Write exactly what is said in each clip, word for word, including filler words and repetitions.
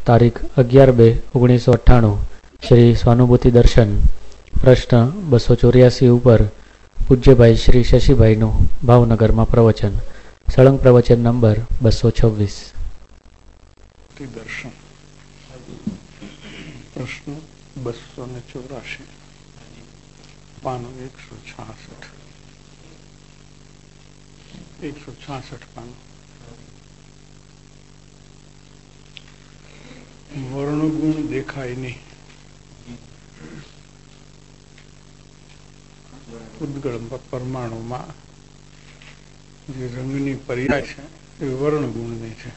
તારીખ અગિયાર બે ઓગણીસો અઠ્ઠાણું શ્રી સ્વાનુભૂતિ દર્શન પ્રશ્ન બસો ચોર્યાસી ઉપર પૂજ્યભાઈ શ્રી શશીભાઈનું ભાવનગરમાં પ્રવચન સળંગ પ્રવચન નંબર બસો છવ્વીસ. દર્શન પ્રશ્ન બસો ને ચોરાશી પાનો એકસો છાસઠ એકસો છાસઠ પાનો. વર્ણગુણ દેખાય નહીં. ઉદ્ગળ પરમાણુમાં જે રંગની પર્યાય છે એ વર્ણગુણની છે.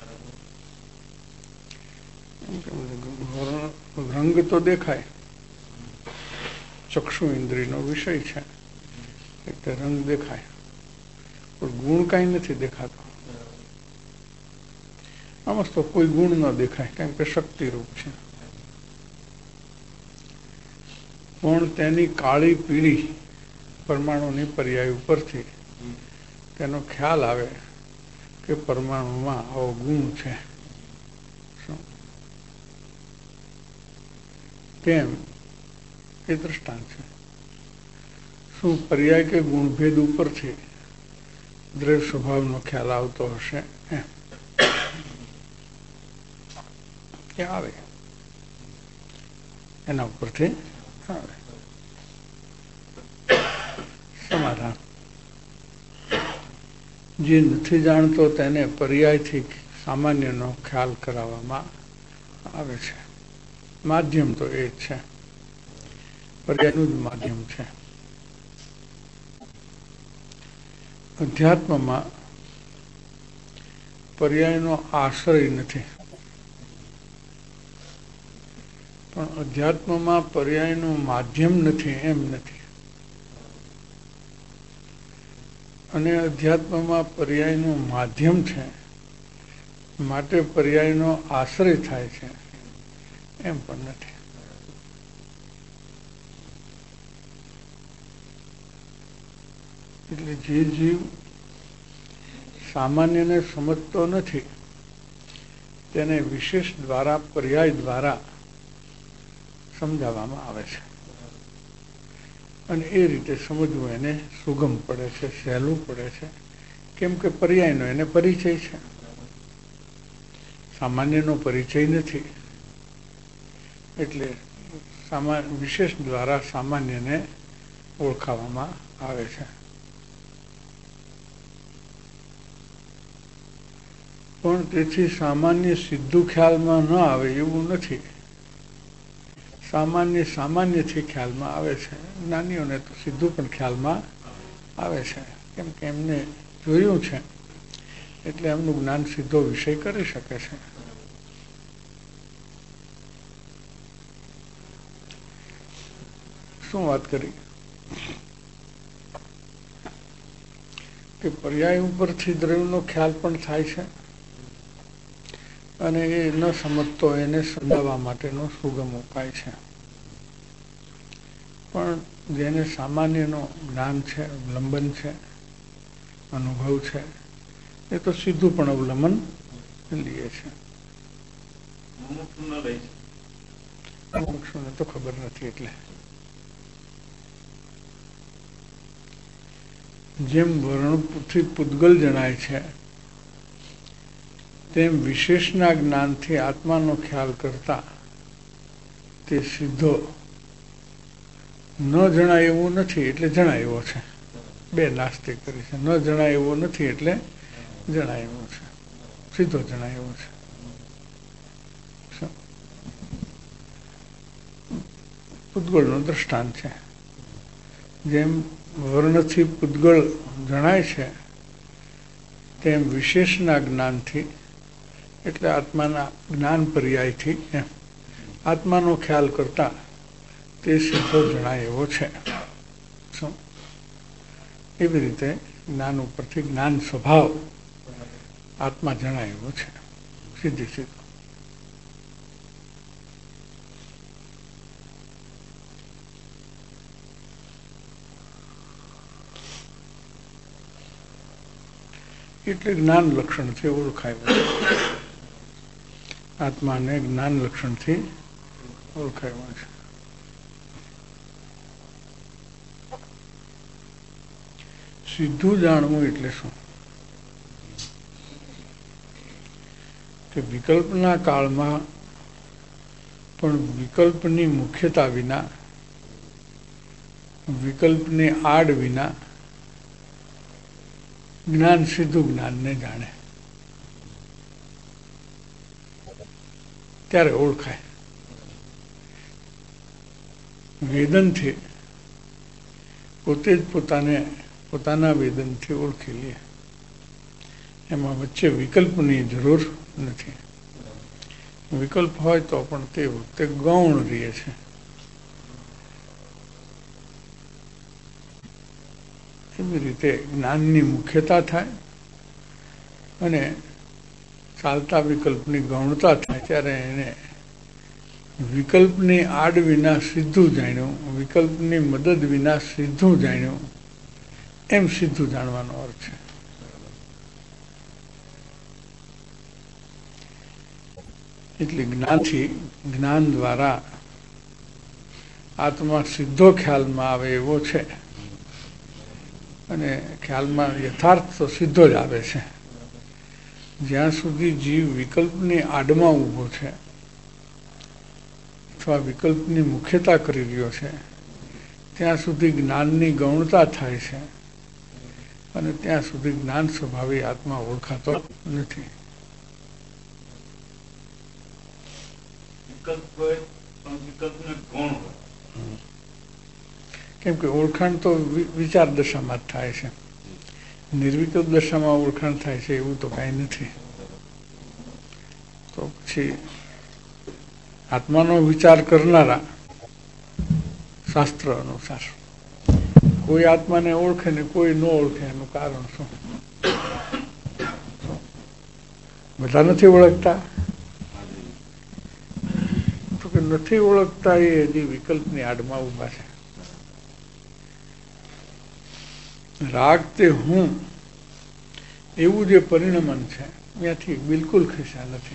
રંગ તો દેખાય, ચક્ષુ ઇન્દ્રિયનો વિષય છે એટલે રંગ દેખાય, પણ ગુણ કઈ નથી દેખાતો. આમાં તો કોઈ ગુણ ન દેખાય કારણ કે શક્તિરૂપ છે, પણ તેની કાળી પીળી પરમાણુની પર્યાય ઉપરથી તેનો ખ્યાલ આવે કે પરમાણુમાં આવો ગુણ છે. કેમ એ દ્રષ્ટાંત છે. શું પર્યાય કે ગુણભેદ ઉપરથી દ્રવ્ય સ્વભાવનો ખ્યાલ આવતો હશે? એમ કે આવે, એના ઉપરથી આવે. સમાધાન. જે નથી જાણતો તેને પર્યાયથી સામાન્યનો ખ્યાલ કરાવવામાં આવે છે. માધ્યમ તો એ જ છે, પર્યાયનું જ માધ્યમ છે. અધ્યાત્મમાં પર્યાયનો આશ્રય નથી, પણ અધ્યાત્મમાં પર્યાયનું માધ્યમ નથી એમ નથી. અને અધ્યાત્મમાં પર્યાયનું માધ્યમ છે માટે પર્યાયનો આશ્રય થાય છે એમ પણ નથી. એટલે જે જીવ સામાન્યને સમજતો નથી તેને વિશેષ દ્વારા પર્યાય દ્વારા સમજાવવામાં આવે છે, અને એ રીતે સમજવું એને સુગમ પડે છે, સહેલું પડે છે. કેમ કે પર્યાયનો એને પરિચય છે, સામાન્યનો પરિચય નથી. એટલે સામાન્ય વિશેષ દ્વારા સામાન્યને ઓળખાવામાં આવે છે. પણ તેથી સામાન્ય સીધું ખ્યાલમાં ન આવે એવું નથી. સામાન્ય સામાન્યથી ખ્યાલમાં આવે છે. જ્ઞાનીઓને તો સીધું પણ ખ્યાલમાં આવે છે, કેમ કે એમને જોયું છે એટલે એમનું જ્ઞાન સીધો વિષય કરી શકે છે. શું વાત કરી કે પર્યાય ઉપરથી દ્રવ્યનો ખ્યાલ પણ થાય છે, અને એ ન સમજતો એને સમજાવવા માટેનો સુગમ ઉપાય છે. પણ જેને સામાન્યનો જ્ઞાન છે, અવલંબન છે, અનુભવ છે, એ તો સીધું પણ અવલંબન લે છે. મુમુક્ષુને તો ખબર નથી. એટલે જેમ વર્ણથી પૂતગલ જણાય છે તેમ વિશેષના જ્ઞાનથી આત્માનો ખ્યાલ કરતા તે સીધો ન જણાય એવું નથી એટલે જણાય એવો છે. બે નાસ્તિક કરી છે. ન જણાય એવો નથી એટલે જણાય એવો છે, સીધો જણાય એવો છે. પૂતગળનું દ્રષ્ટાંત છે. જેમ વર્ણથી પૂતગળ જણાય છે તેમ વિશેષના જ્ઞાનથી એટલે આત્માના જ્ઞાન પર્યાયથી એમ આત્માનો ખ્યાલ કરતા તે સીધો જણાય એવો છે. શું એવી રીતે જ્ઞાન ઉપરથી જ્ઞાન સ્વભાવ આત્મા જણાય એવો છે, સીધી સીધો. એટલે જ્ઞાન લક્ષણથી ઓળખાય. આત્માને જ્ઞાન લક્ષણથી ઓળખાયું છે. સીધું જાણવું એટલે શું? કે વિકલ્પના કાળમાં પણ વિકલ્પની મુખ્યતા વિના, વિકલ્પની આડ વિના જ્ઞાન સીધું જ્ઞાનને જાણે ત્યારે ઓળખાય. વેદનથી પોતે જ પોતાને પોતાના વેદનથી ઓળખી લે, એમાં વચ્ચે વિકલ્પની જરૂર નથી. વિકલ્પ હોય તો પણ તે વખતે ગૌણ રહે છે. એવી રીતે જ્ઞાનની મુખ્યતા થાય અને ચાલતા વિકલ્પની ગૌણતા થાય ત્યારે એને વિકલ્પની આડ વિના સીધું જાણ્યું, વિકલ્પની મદદ વિના સીધું જાણ્યું, એમ સીધું જાણવાનો અર્થ છે. એટલે જ્ઞાનથી, જ્ઞાન દ્વારા આત્મા સીધો ખ્યાલમાં આવે એવો છે, અને ખ્યાલમાં યથાર્થ તો સીધો જ આવે છે. જ્યાં સુધી જીવ વિકલ્પની આડમાં ઊભો છે અથવા વિકલ્પની મુખ્યતા કરી રહ્યો છે ત્યાં સુધી જ્ઞાનની ગૌણતા થાય છે, અને ત્યાં સુધી જ્ઞાન સ્વભાવી આત્મા ઓળખાતો નથી. કેમ કે ઓળખાણ તો વિચાર દશામાં જ થાય છે, નિર્વિકલ્પ દશામાં ઓળખાણ થાય છે એવું તો કાંઈ નથી. તો પછી આત્માનો વિચાર કરનારા શાસ્ત્ર અનુસાર કોઈ આત્માને ઓળખે ને કોઈ ન ઓળખે એનું કારણ શું? બધા નથી ઓળખતા, તો કે નથી ઓળખતા એ હજી વિકલ્પની આડમાં ઉભા છે. રાગ તે હું એવું જે પરિણમન છે ત્યાંથી બિલકુલ ખસ્યા નથી.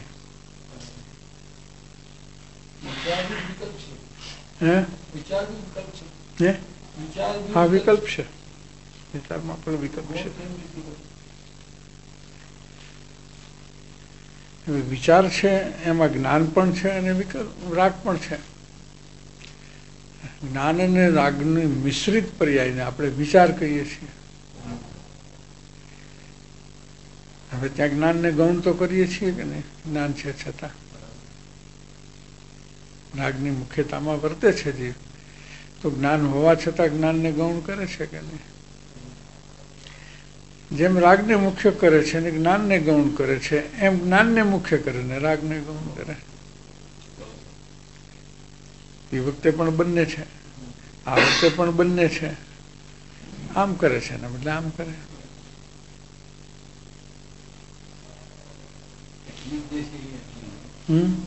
હે હે હા, વિકલ્પ છે, વિચારમાં પણ વિકલ્પ છે. વિચાર છે એમાં જ્ઞાન પણ છે અને વિકલ્પ રાગ પણ છે. જ્ઞાન અને રાગની મિશ્રિત પર્યાયને આપણે વિચાર કહીએ છીએ. હવે ત્યાં જ્ઞાનને ગૌણ તો કરીએ છીએ કે નહીં? જ્ઞાન છે છતાં રાગની મુખ્યતામાં વર્તે છે જીવ, તો જ્ઞાન હોવા છતાં જ્ઞાનને ગૌણ કરે છે કે નહીં? જેમ રાગને મુખ્ય કરે છે ને જ્ઞાનને ગૌણ કરે છે, એમ જ્ઞાનને મુખ્ય કરે ને રાગને ગૌણ કરે. એ વખતે પણ બંને છે, આ વખતે પણ બંને છે. આમ કરે છે ને બદલે આમ કરે. હમ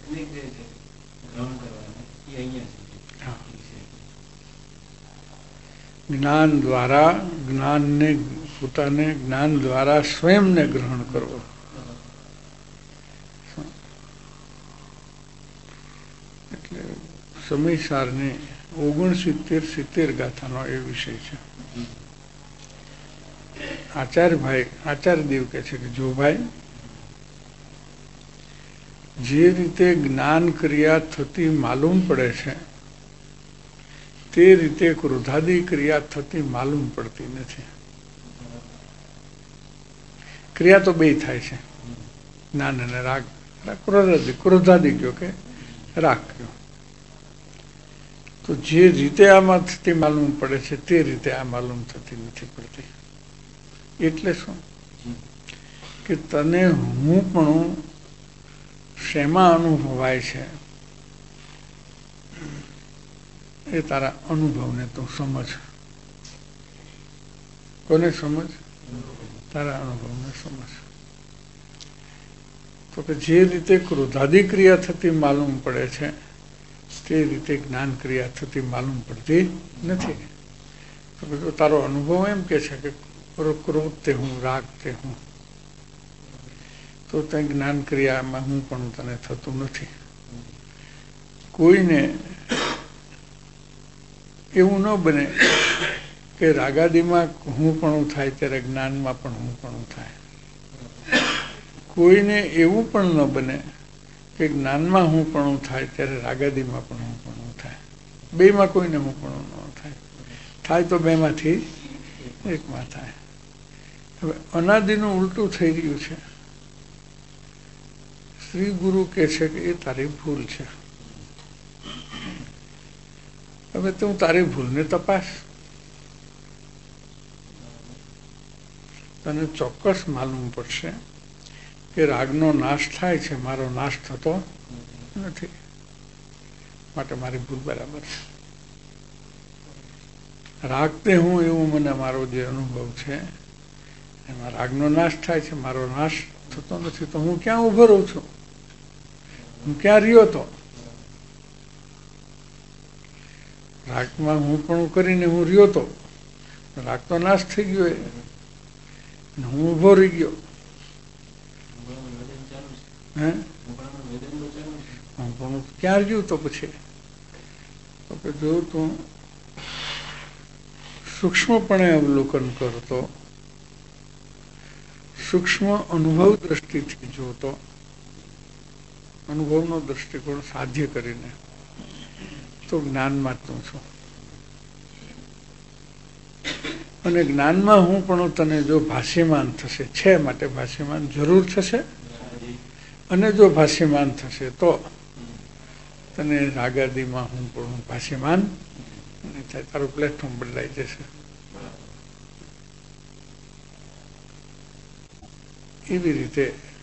જ્ઞાન દ્વારા જ્ઞાનને પોતાને જ્ઞાન દ્વારા સ્વયંને ગ્રહણ કરવો. એટલે સમયસારની ઓગણસિત્તેર સિત્તેર ગાથાનો એ વિષય છે. આચાર્યભાઈ આચાર્યદેવ કહે છે કે જો ભાઈ, જે રીતે જ્ઞાન ક્રિયા થતી માલુમ પડે છે તે રીતે ક્રોધાદી ક્રિયા થતી માલુમ પડતી નથી. ક્રિયા તો બે થાય છે, જ્ઞાન અને રાગ. ક્રોધાદી ક્રોધાદી કયો કે રાગ કયો, તો જે રીતે આમાં થતી માલુમ પડે છે તે રીતે આ માલુમ થતી નથી પડતી. એટલે શું કે તને હું પણ શેમાં અનુભવાય છે એ તારા અનુભવને તું સમજ. કોને સમજ? તારા અનુભવને સમજ. તો કે જે રીતે ક્રોધાદી ક્રિયા થતી માલુમ પડે છે તે રીતે જ્ઞાન ક્રિયા થતી માલુમ પડતી નથી. તો કે તારો અનુભવ એમ કે છે કે ક્રોધ તે હું, રાગ તે હું, તો ત્યાં જ્ઞાન ક્રિયામાં હું પણ તને થતું નથી. કોઈને એવું ન બને કે રાગાદીમાં હું પણ થાય ત્યારે જ્ઞાનમાં પણ હું પણ થાય. કોઈને એવું પણ ન બને કે જ્ઞાનમાં હું પણ થાય ત્યારે રાગાદીમાં પણ હું પણ થાય. બેમાં કોઈને હું પણ ન થાય. થાય તો બેમાંથી એકમાં થાય. હવે અનાદિનું ઉલટું થઈ રહ્યું છે. શ્રી ગુરુ કહે છે કે એ તારી ભૂલ છે. હવે તું તારી ભૂલને તપાસ. તને ચોક્કસ માલુમ પડશે કે રાગનો નાશ થાય છે, મારો નાશ થતો નથી, માટે મારી ભૂલ બરાબર છે. રાગ તે હું એવું મને મારો જે અનુભવ છે એમાં રાગનો નાશ થાય છે, મારો નાશ થતો નથી. તો હું ક્યાં ઊભો રહું છું? હું ક્યાં રહ્યો તો? રાગમાં હું પણ કરીને હું રહ્યો તો રાગ તો નાશ થઈ ગયો, હું ઊભો રહી ગયો. હે હું પણ ક્યાં રહ્યું? તો પછી તો કે જો તું સૂક્ષ્મપણે અવલોકન કરતો, સૂક્ષ્મ અનુભવ દ્રષ્ટિથી જોતો, અનુભવનો દ્રષ્ટિકોણ સાધ્ય કરીને, તો જ્ઞાનમાં તું છું. અને જ્ઞાનમાં હું પણ તને જો ભાષ્યમાન થશે, છે માટે ભાષ્યમાન જરૂર થશે. અને જો ભાષ્યમાન થશે તો તને રાગાદીમાં હું પણ ભાષ્યમાન નહીં થાય, તારું પ્લેટફોર્મ બદલાઈ જશે. એવી રીતે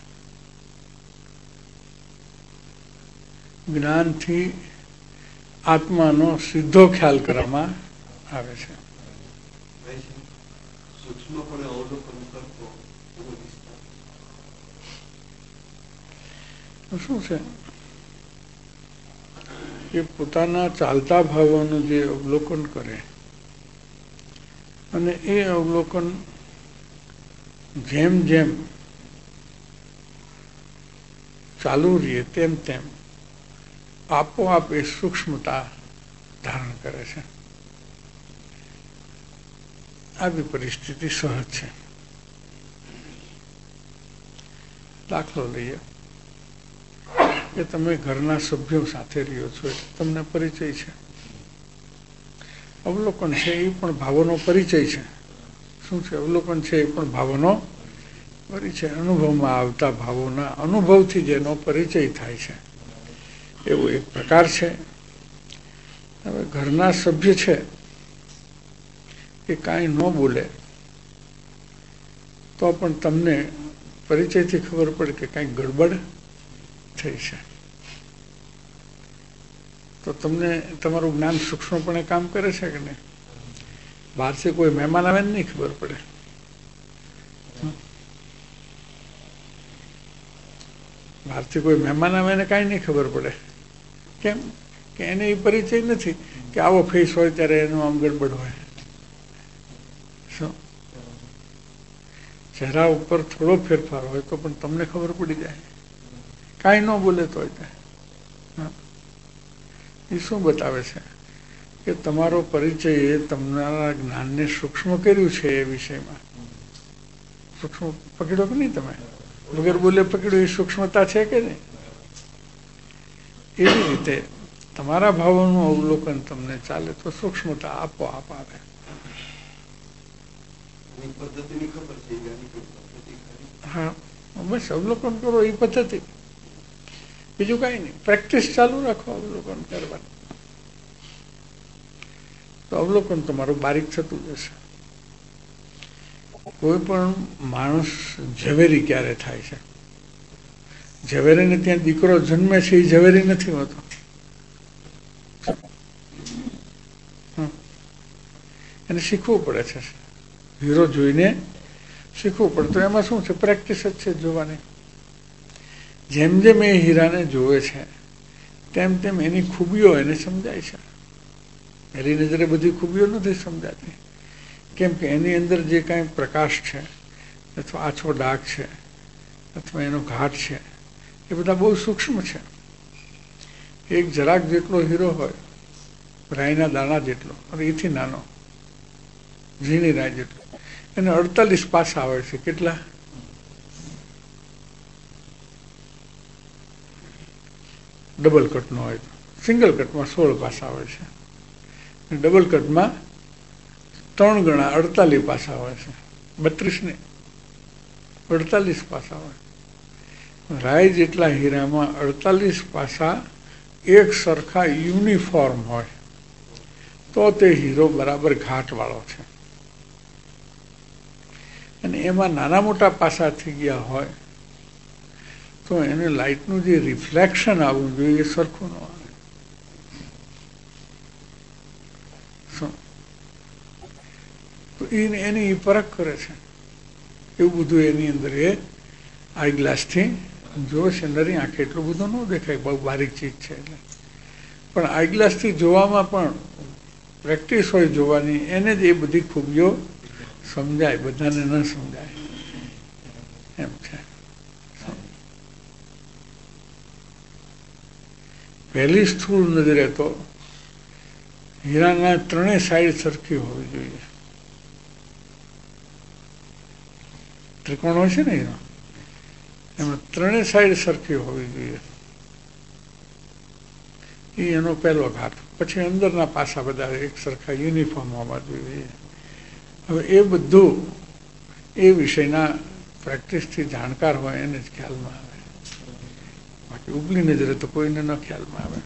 જ્ઞાનથી આત્માનો સીધો ખ્યાલ કરવામાં આવે છે. શું છે કે પોતાના ચાલતા ભાવોનું જે અવલોકન કરે અને એ અવલોકન જેમ જેમ ચાલુ રહે તેમ તેમ આપોઆપ એ સૂક્ષ્મતા ધારણ કરે છે. આવી પરિસ્થિતિ સહજ છે. દાખલો લઈએ કે તમે ઘરના સભ્યો સાથે રહ્યો છો, એટલે તમને પરિચય છે. અવલોકન છે એ પણ ભાવોનો પરિચય છે. શું છે અવલોકન? છે એ પણ ભાવોનો પરિચય, અનુભવમાં આવતા ભાવોના અનુભવથી જેનો પરિચય થાય છે એવો એક પ્રકાર છે. હવે ઘરના સભ્ય છે એ કાંઈ ન બોલે તો પણ તમને પરિચયથી ખબર પડે કે કાંઈક ગડબડ થઈ છે. તો તમને તમારું જ્ઞાન સૂક્ષ્મપણે કામ કરે છે કે નહીં? બહારથી કોઈ મહેમાન આવે ને નહીં ખબર પડે. બહારથી કોઈ મહેમાન આવે ને કાંઈ નહીં ખબર પડે. કેમ? કે એને એ પરિચય નથી કે આવો ફેસ હોય ત્યારે એનું આમ ગડબડ હોય. શું ચહેરા ઉપર થોડો ફેરફાર હોય તો પણ તમને ખબર પડી જાય, કાંઈ ન બોલે તો એ શું બતાવે છે કે તમારો પરિચય એ તમારા જ્ઞાનને સૂક્ષ્મ કર્યું છે. એ વિષયમાં સૂક્ષ્મ પકડ્યો કે નહીં? તમે વગર બોલે પકડ્યું, એ સૂક્ષ્મતા છે કે નહીં? એવી રીતે તમારા ભાવોનું અવલોકન તમને ચાલે તો સૂક્ષ્મતા આપોઆપ આવે. હા, બસ અવલોકન કરો એ પદ્ધતિ, બીજું કાંઈ નહીં. પ્રેક્ટિસ ચાલુ રાખો અવલોકન કરવાની, તો અવલોકન તમારું બારીક થતું જશે. કોઈ પણ માણસ ઝવેરી ક્યારે થાય છે? ઝવેરીને ત્યાં દીકરો જન્મે છે, એ ઝવેરી નથી હોતો. એને શીખવું પડે છે, હીરો જોઈને શીખવું પડે. તો એમાં શું છે? પ્રેક્ટિસ જ છે જોવાની. જેમ જેમ એ હીરાને જોવે છે તેમ તેમ એની ખૂબીઓ એને સમજાય છે. પહેલી નજરે બધી ખૂબીઓ નથી સમજાતી. કેમ કે એની અંદર જે કાંઈ પ્રકાશ છે અથવા આછો ડાઘ છે અથવા એનો ઘાટ છે, એ બધા બહુ સૂક્ષ્મ છે. એક જરાક જેટલો હીરો હોય, રાઈના દાણા જેટલો, અને એથી નાનો, ઝીણી રાઈ જેટલો, એને અડતાલીસ પાસા આવે છે. કેટલા? ડબલ કટનો હોય તો. સિંગલ કટમાં સોળ પાસા હોય છે, ડબલ કટમાં ત્રણ ગણા અડતાલીસ પાસા હોય છે. બત્રીસ ને અડતાલીસ પાસા હોય. રાય જેટલા હીરામાં અડતાલીસ પાસા એક સરખા યુનિફોર્મ હોય તો તે હીરો બરાબર ઘાટવાળો છે. અને એમાં નાના મોટા પાસા થઈ ગયા હોય તો એને લાઇટનું જે રિફ્લેક્શન આવવું જોઈએ એ સરખું ન આવે. તો એની પરખ કરે છે. એવું બધું એની અંદર એ આઈ ગ્લાસથી જોવે છે. નરી આંખે એટલું બધું ન દેખાય, બહુ બારીક ચીજ છે એટલે. પણ આઈ ગ્લાસથી જોવામાં પણ પ્રેક્ટિસ હોય જોવાની, એને જ એ બધી ખૂબીઓ સમજાય, બધાને ન સમજાય એમ છે. પહેલી સ્થૂળ નજરે તો હીરાના ત્રણેય સાઈડ સરખી હોવી જોઈએ. ત્રિકોણ હોય છે ને હીરો, એમાં ત્રણેય સાઈડ સરખી હોવી જોઈએ. એ એનો પહેલો ઘાટ. પછી અંદરના પાસા બધા એક સરખા યુનિફોર્મ હોવા જોઈએ. હવે એ બધું એ વિષયના પ્રેક્ટિસથી જાણકાર હોય એને જ ખ્યાલમાં આવે. બાકી ઉપલી નજરે તો કોઈને ન ખ્યાલમાં આવે.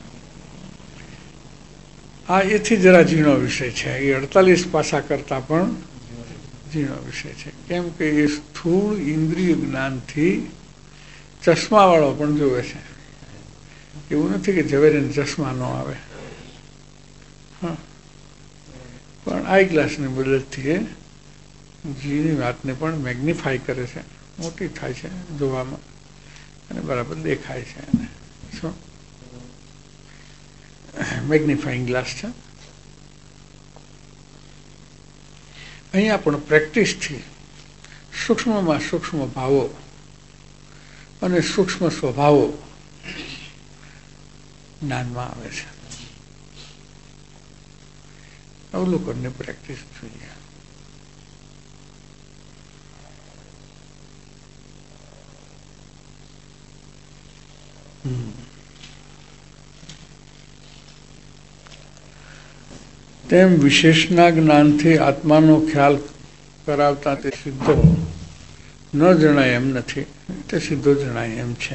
આ એથી જરા ઝીણો વિષય છે. એ અડતાલીસ પાસા કરતાં પણ ઝીણો વિષય છે. કેમ કે એ સ્થૂળ ઇન્દ્રિય જ્ઞાનથી ચશ્માવાળો પણ જોવે છે. એવું નથી કે ઝવેરીને ચશ્મા ન આવે, હા, પણ આઈ ગ્લાસની મદદથી એ ઝીણી વાતને પણ મેગ્નિફાય કરે છે, મોટી થાય છે જોવામાં, અને બરાબર દેખાય છે. એને શું મેગ્નિફાઈંગ ગ્લાસ છે. અહીંયા પણ પ્રેક્ટિસથી સૂક્ષ્મમાં સૂક્ષ્મ ભાવો અને સૂક્ષ્મ સ્વભાવો જ્ઞાનમાં આવે છે. અવલોકનની પ્રેક્ટિસ જોઈએ. તેમ વિશેષના જ્ઞાનથી આત્માનો ખ્યાલ કરાવતા તે સિદ્ધો ન જણાય એમ નથી, તે સીધો જણાય એમ છે.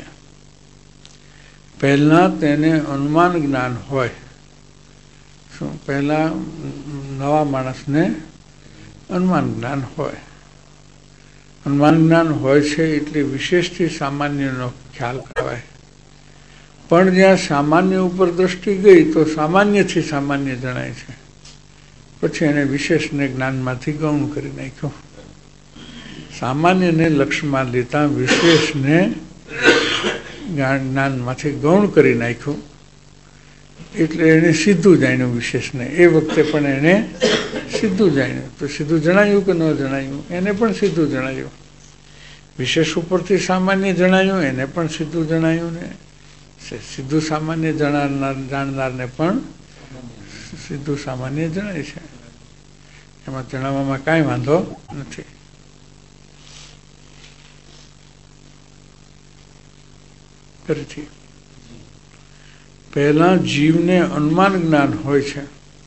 પહેલા તેને અનુમાન જ્ઞાન હોય. શું પહેલા નવા માણસને અનુમાન જ્ઞાન હોય. અનુમાન જ્ઞાન હોય છે એટલે વિશેષથી સામાન્યનો ખ્યાલ કરાવાય. પણ જ્યાં સામાન્ય ઉપર દ્રષ્ટિ ગઈ તો સામાન્યથી સામાન્ય જણાય છે. પછી એને વિશેષને જ્ઞાનમાંથી ગૌણ કરી નાખ્યો. સામાન્યને લક્ષ્યમાં લેતા વિશેષને જ્ઞાનમાંથી ગૌણ કરી નાખ્યું. એટલે એને સીધું જાણ્યું વિશેષને. એ વખતે પણ એને સીધું જાણ્યું. તો સીધું જણાયું કે ન જણાયું? એને પણ સીધું જણાયું. વિશેષ ઉપરથી સામાન્ય જણાયું, એને પણ સીધું જણાયું. ને સીધું સામાન્ય જણાવનાર જાણનારને પણ સીધું સામાન્ય જણાય છે. એમાં જણાવવામાં કાંઈ વાંધો નથી. ફરીથી પહેલા જીવને અનુમાન જ્ઞાન હોય છે.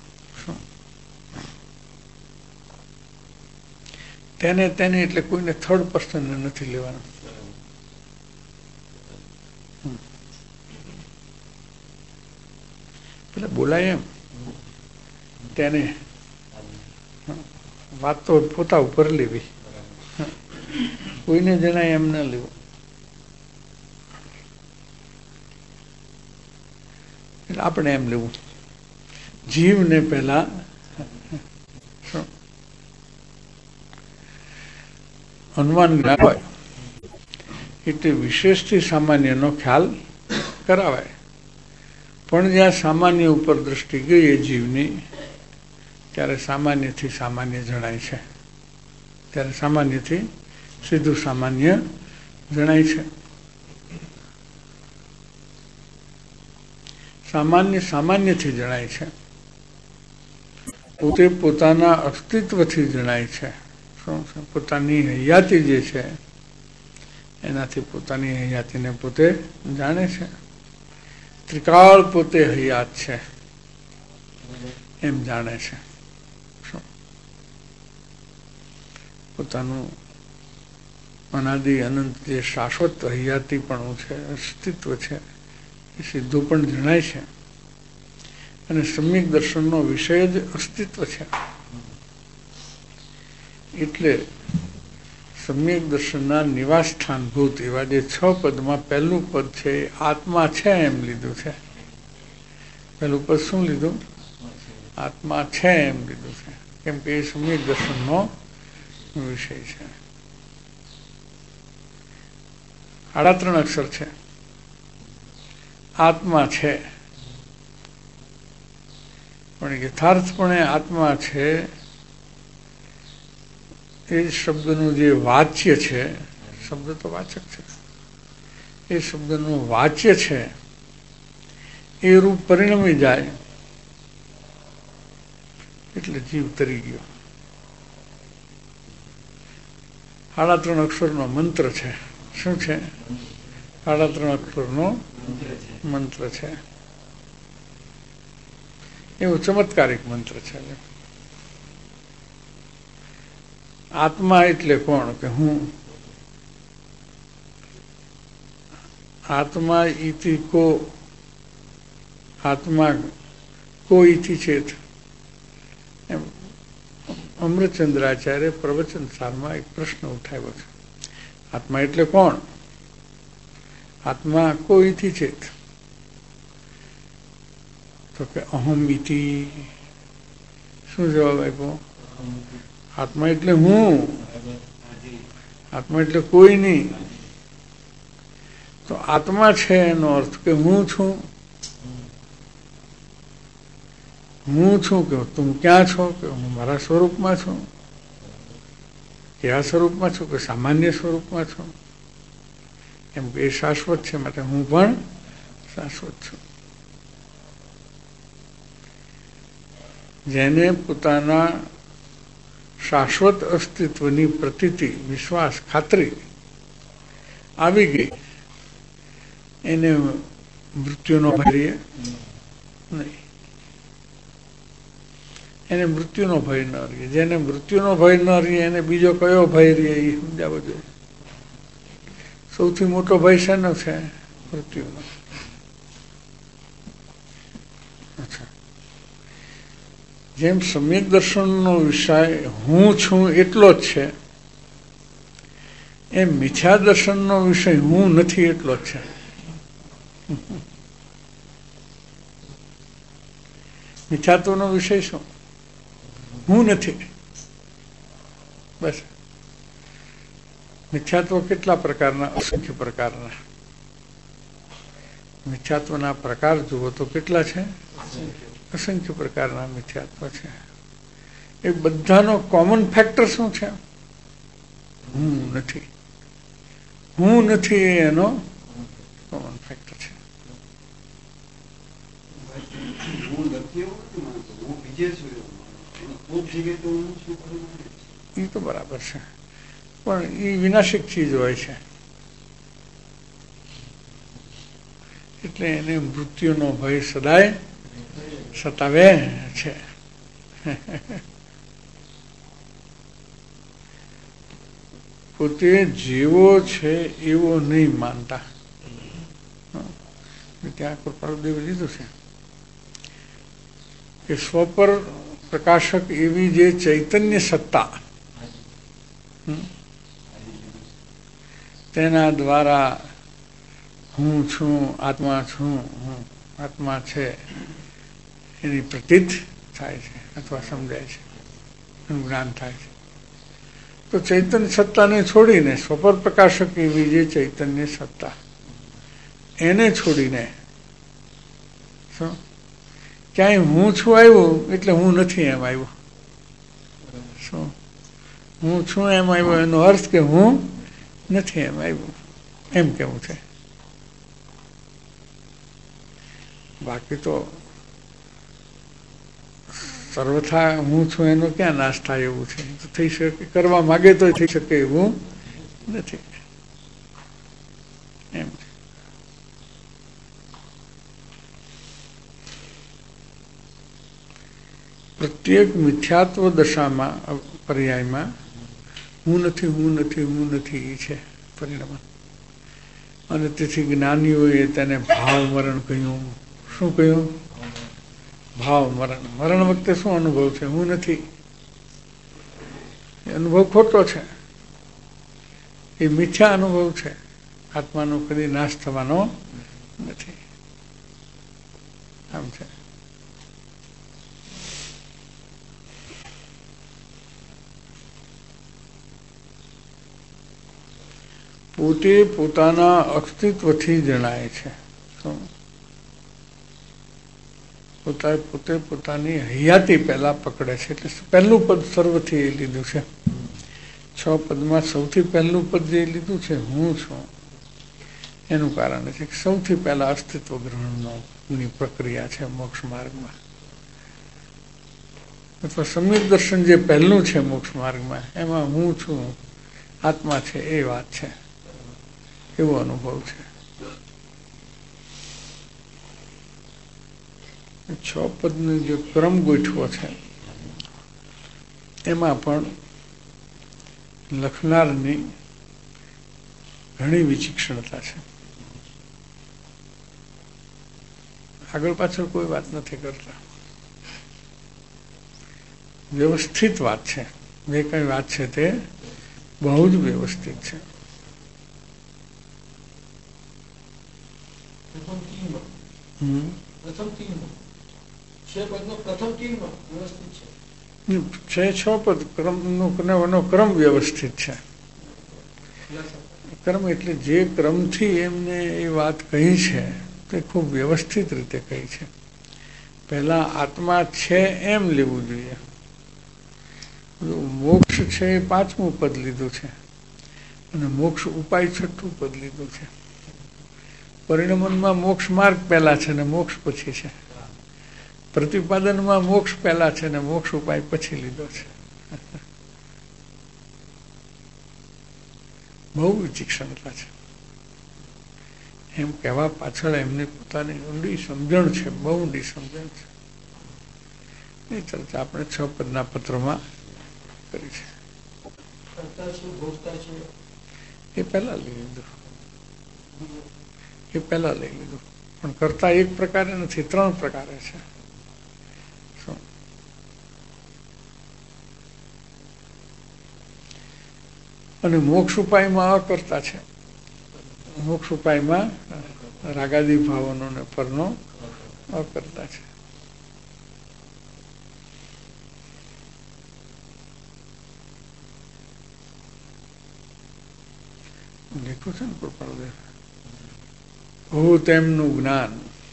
તેને તેને એટલે કોઈને થર્ડ પર્સનને નથી લેવાનું. પેલા બોલાય એમ તેને વાત તો પોતા ઉપર લેવી, કોઈને જણાય એમ ના લેવું. એટલે આપણે એમ લેવું. જીવને પહેલા અનુમાન જ્ઞાન હોય એટલે વિશેષથી સામાન્યનો ખ્યાલ કરાવાય. પણ જ્યાં સામાન્ય ઉપર દ્રષ્ટિ ગઈ એ જીવની, ત્યારે સામાન્યથી સામાન્ય જણાય છે. ત્યારે સામાન્યથી સીધું સામાન્ય જણાય છે. સામાન્ય સામાન્યથી જણાય છે. પોતે પોતાના અસ્તિત્વથી જણાય છે. શું છે? પોતાની હયાતી જે છે એનાથી પોતાની હયાતીને પોતે જાણે છે. ત્રિકાળ પોતે હયાત છે એમ જાણે છે. પોતાનું અનાદિ અનંત જે શાશ્વત હયાતીપણું છે, અસ્તિત્વ છે, એ સીધું પણ જણાય છે. અને સમ્યક દર્શનનો વિષય જ અસ્તિત્વ છે. એટલે સમ્યક દર્શનના નિવાસ સ્થાનભૂત એવા જે છ પદમાં પહેલું પદ છે એ આત્મા છે એમ લીધું છે. પહેલું પદ શું લીધું? આત્મા છે એમ લીધું છે. કેમ કે એ સમ્યક દર્શનનો વિષય છે. સાડા ત્રણ અક્ષર છે. આત્મા છે, પણ યથાર્થપણે આત્મા છે એ શબ્દનું જે વાચ્ય છે, શબ્દ તો વાચક છે, એ શબ્દનું વાચ્ય છે એ રૂપ પરિણમી જાય એટલે જીવ તરી ગયો. સાડા ત્રણ અક્ષરનો મંત્ર છે. શું છે? સાડા ત્રણ અક્ષરનો મંત્ર છે. એવો ચમત્કારિક મંત્ર છે. આત્મા એટલે કોણ? કે હું. આત્મા ઇતિ કો, આત્મા કો ઇતિ ચેત. એમ અમૃતચંદ્રાચાર્ય પ્રવચન સારમાં એક પ્રશ્ન ઉઠાવ્યો છે. આત્મા એટલે કોણ? આત્મા કો ઇતિ ચેત. તો કે અહમ ઇતિ. શું જવાબ આપ્યો? આત્મા એટલે હું. આત્મા એટલે કોઈ નહીં. તો આત્મા છે એનો અર્થ કે હું છું. હું છું કે તું ક્યાં છો? કે હું મારા સ્વરૂપમાં છું. કયા સ્વરૂપમાં છું? કે સામાન્ય સ્વરૂપમાં છું. એમ કે એ શાશ્વત છે, માટે હું પણ શાશ્વત છું. જેને પોતાના શાશ્વત અસ્તિત્વની પ્રતીતિ, વિશ્વાસ, ખાતરી આવી ગઈ એને મૃત્યુનો ભય રહે નહીં. એને મૃત્યુનો ભય ન રહે. જેને મૃત્યુનો ભય ન રહે એને બીજો કયો ભય રહે એ સમજાવવો જોઈએ. સૌથી મોટો ભય શેનો છે? મૃત્યુનો. અચ્છા, જેમ સમ્યક દર્શનનો વિષય હું છું એટલો જ છે, એમ મિથ્યા દર્શનનો વિષય હું નથી એટલો જ છે. મિથ્યાત્વનો વિષય શું? હું નથી. બસ. મિથ્યાત્વ કેટલા પ્રકારના? અસંખ્ય પ્રકારના. મિથ્યાત્વના પ્રકાર જુઓ તો કેટલા છે? અસંખ્ય પ્રકારના મિથ્યાત્વ છે. એ બધાનો કોમન ફેક્ટર શું છે? હું નથી. હું નથી એનો કોમન ફેક્ટર છે. એ તો બરાબર છે, પણ એ વિનાશક ચીજ હોય છે એટલે એને મૃત્યુનો ભય સદાય સતાવે છે. પોતે જેવો છે એવો નહીં માનતા. ત્યાં કૃપાળુદેવ લીધું છે કે સ્વપર પ્રકાશક એવી જે ચૈતન્ય સત્તા તેના દ્વારા હું છું, આત્મા છું, હું આત્મા છે એની પ્રતીત થાય છે અથવા સમજાય છે, એનું જ્ઞાન થાય છે. તો ચૈતન્ય સત્તાને છોડીને સ્વપર પ્રકાશક એવી જે ચૈતન્ય સત્તા એને છોડીને શું ક્યાંય હું છું આવ્યું એટલે હું નથી એમ આવ્યું. શું હું છું એમ આવ્યું એનો અર્થ કે હું નથી એમ આવ્યું. એમ કેવું છે. બાકી તો સર્વથા હું છું એનો ક્યાં નાશ થાય એવું છે. થઈ શકે, કરવા માગે તો થઈ શકે એવું નથી એમ. પ્રત્યેક મિથ્યાત્વ દશામાં પર્યાયમાં હું નથી હું નથી હું નથી એ છે પરિણામ. અને તેથી જ્ઞાનીઓએ તેને ભાવ મરણ કહ્યું. શું કહ્યું? ભાવ મરણ. મરણ વખતે શું અનુભવ છે? હું નથી. એ અનુભવ ખોટો છે, એ મિથ્યા અનુભવ છે. આત્માનો કદી નાશ થવાનો નથી. આમ છે. પોતે પોતાના અસ્તિત્વથી જણાય છે. પોતા પોતે પોતાની હયાતી પહેલા પકડે છે. એટલે પહેલું પદ સર્વથી એ લીધું છે. છ પદમાં સૌથી પહેલું પદ જે લીધું છે હું છું, એનું કારણ છે કે સૌથી પહેલા અસ્તિત્વ ગ્રહણની પ્રક્રિયા છે મોક્ષ માર્ગમાં. અથવા સમ્યક દર્શન જે પહેલું છે મોક્ષ માર્ગમાં, એમાં હું છું, આત્મા છે, એ વાત છે, એવો અનુભવ છે. છ પદનો જે ક્રમ ગોઠવો છે એમાં પણ લખનારની ઘણી વિચિક્ષણતા છે. આગળ પાછળ કોઈ વાત નથી કરતા, વ્યવસ્થિત વાત છે. જે કઈ વાત છે તે બહુ જ વ્યવસ્થિત છે. હમ છે છ પદ ક્રમનો ક્રમ વ્યવસ્થિત છે. ક્રમ એટલે જે ક્રમથી એમને એ વાત કહી છે તે ખૂબ વ્યવસ્થિત રીતે કહી છે. પહેલા આત્મા છે એમ લેવું જોઈએ. મોક્ષ છે એ પાંચમું પદ લીધું છે અને મોક્ષ ઉપાય છઠ્ઠું પદ લીધું છે. પરિણમનમાં મોક્ષ માર્ગ પહેલા છે ને મોક્ષ પછી છે. પ્રતિપાદનમાં મોક્ષ પહેલા છે ને મોક્ષ ઉપાય પછી લીધો છે. બહુ વિચિક્ષણતા છે. એમ કહેવા પાછળ એમની પોતાની ઊંડી સમજણ છે, બહુ ઊંડી સમજણ છે. એ ચર્ચા આપણે છ પદના પત્રમાં કરી છે. એ પહેલા લઈ લીધું એ પહેલા લઈ લીધું પણ કરતા એક પ્રકારે નથી, ત્રણ પ્રકારે છે. અને મોક્ષ ઉપાયમાં અકર્તા છે. મોક્ષ ઉપાયમાં રાગાદી ભાવનો ને પરનો અકર્તા છે. લખ્યું છે ને કૃપાળદેવ, હું તેમનું જ્ઞાન,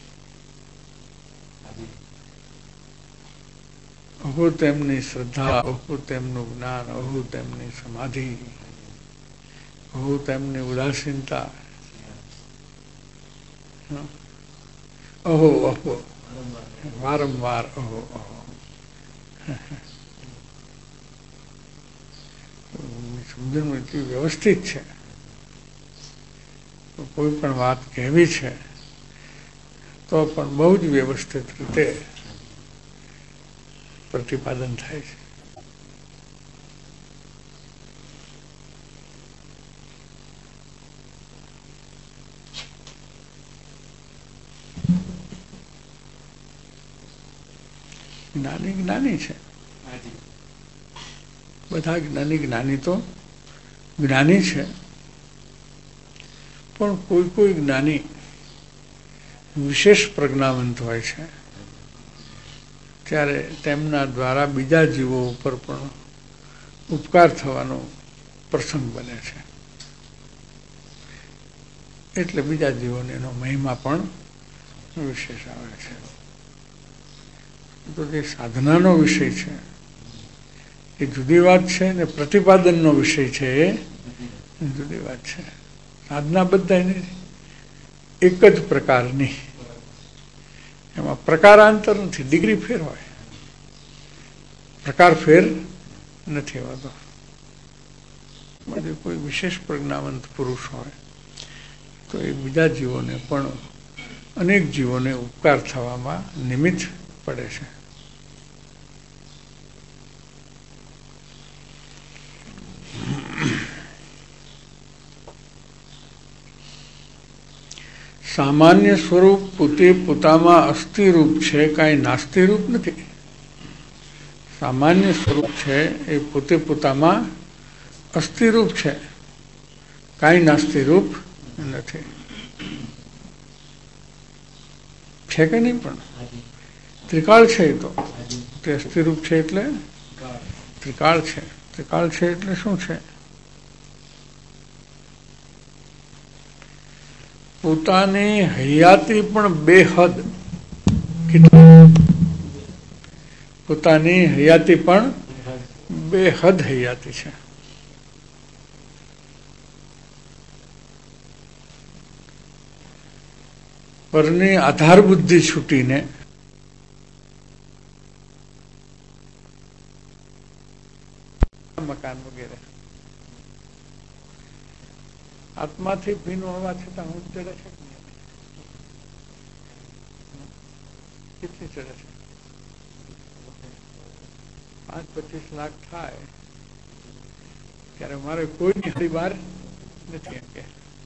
હું તેમની શ્રદ્ધા, હું તેમનું જ્ઞાન, હું તેમની સમાધિ, હું તેમની ઉદાસીનતા, અહો અહો વારંવાર અહો અહો. સમજણ એટલી વ્યવસ્થિત છે. કોઈ પણ વાત કહેવી છે તો પણ બહુ જ વ્યવસ્થિત રીતે પ્રતિપાદન થાય છે. જ્ઞાની જ્ઞાની છે, બધા જ્ઞાની જ્ઞાની તો જ્ઞાની છે, પણ કોઈ કોઈ જ્ઞાની વિશેષ પ્રજ્ઞાવંત હોય છે ત્યારે તેમના દ્વારા બીજા જીવો ઉપર પણ ઉપકાર થવાનો પ્રસંગ બને છે. એટલે બીજા જીવોને એનો મહિમા પણ વિશેષ આવે છે. તો જે સાધનાનો વિષય છે એ જુદી વાત છે ને પ્રતિપાદનનો વિષય છે એ જુદી વાત છે. સાધના બધાની એક જ પ્રકારની, એમાં પ્રકારાંતર નથી, ડિગ્રી ફેર હોય, પ્રકાર ફેર નથી હોતો. કોઈ વિશેષ પ્રજ્ઞાવંત પુરુષ હોય તો એ બીજા જીવોને પણ અનેક જીવોને ઉપકાર થવામાં નિમિત્ત પડે છે. સામાન્ય સ્વરૂપ પોતે પોતામાં અસ્થિરૂપ છે, કાંઈ નાસ્તિરૂપ નથી. સામાન્ય સ્વરૂપ છે એ પોતે પોતામાં અસ્થિરૂપ છે, કાંઈ નાસ્તિરૂપ નથી. છે કે નહીં? પણ ત્રિકાળ છે. એ તો તે અસ્થિરૂપ છે એટલે ત્રિકાળ છે. ત્રિકાળ છે એટલે શું છે? પોતાની હયાતી પણ બેહદ, પોતાની હયાતી પણ બેહદ હયાતી છે. પરની આધાર બુદ્ધિ છૂટીને મકાન વગેરે આત્માથી ભીન હોવા છતાં હું ચડે છે. કેટલી ચડે છે? પાંચ પચીસ લાખ થાય ત્યારે મારે કોઈની હરી બહાર નથી. એમ કે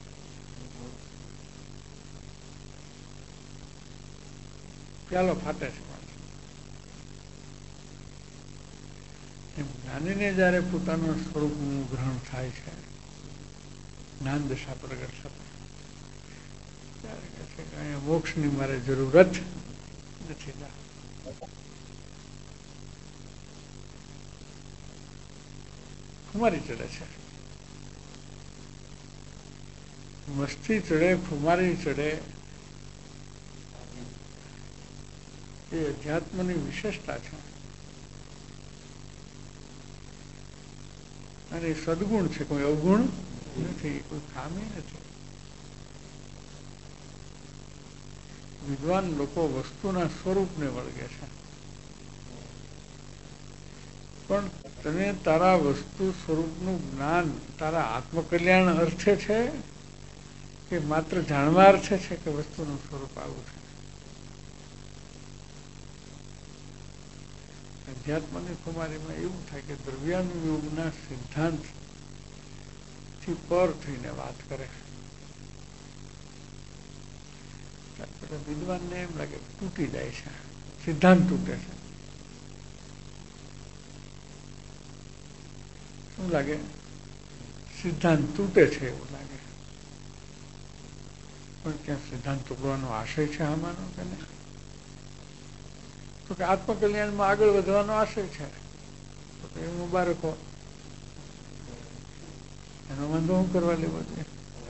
પ્યાલો ફાટે છે. એમ જ્ઞાનીને જયારે પોતાનું સ્વરૂપનું ગ્રહણ થાય છે, જ્ઞાન દશા પ્રગટ થતા, ત્યારે કહે છે કે અહીંયા મોક્ષની મારે જરૂરત નથી. ખુમારી ચડે છે, મસ્તી ચડે, ખુમારી ચડે. એ અધ્યાત્મની વિશેષતા છે અને એ સદગુણ છે, કોઈ અવગુણ નથી, કોઈ ખામી નથી. વિદ્વાન લોકો વસ્તુના સ્વરૂપને વળગે છે, પણ તને તારા વસ્તુ સ્વરૂપનું જ્ઞાન તારા આત્મકલ્યાણ અર્થે છે કે માત્ર જાણવા અર્થે છે કે વસ્તુનું સ્વરૂપ આવું છે? અધ્યાત્મની ખુમારીમાં એવું થાય કે દ્રવ્યાનુયોગના સિદ્ધાંત થી પર થઈને વાત કરે. વિદ્વાનને એમ લાગે તૂટી જાય છે, સિદ્ધાંત તૂટે છે. શું લાગે? સિદ્ધાંત તૂટે છે એવું લાગે. પણ ત્યાં સિદ્ધાંત તૂટવાનો આશય છે આમાંનો કે નહીં? તો કે આત્મકલ્યાણમાં આગળ વધવાનો આશય છે, તો એ મુબારક હો. એનો વાંધો હું કરવા લેવો જોઈએ?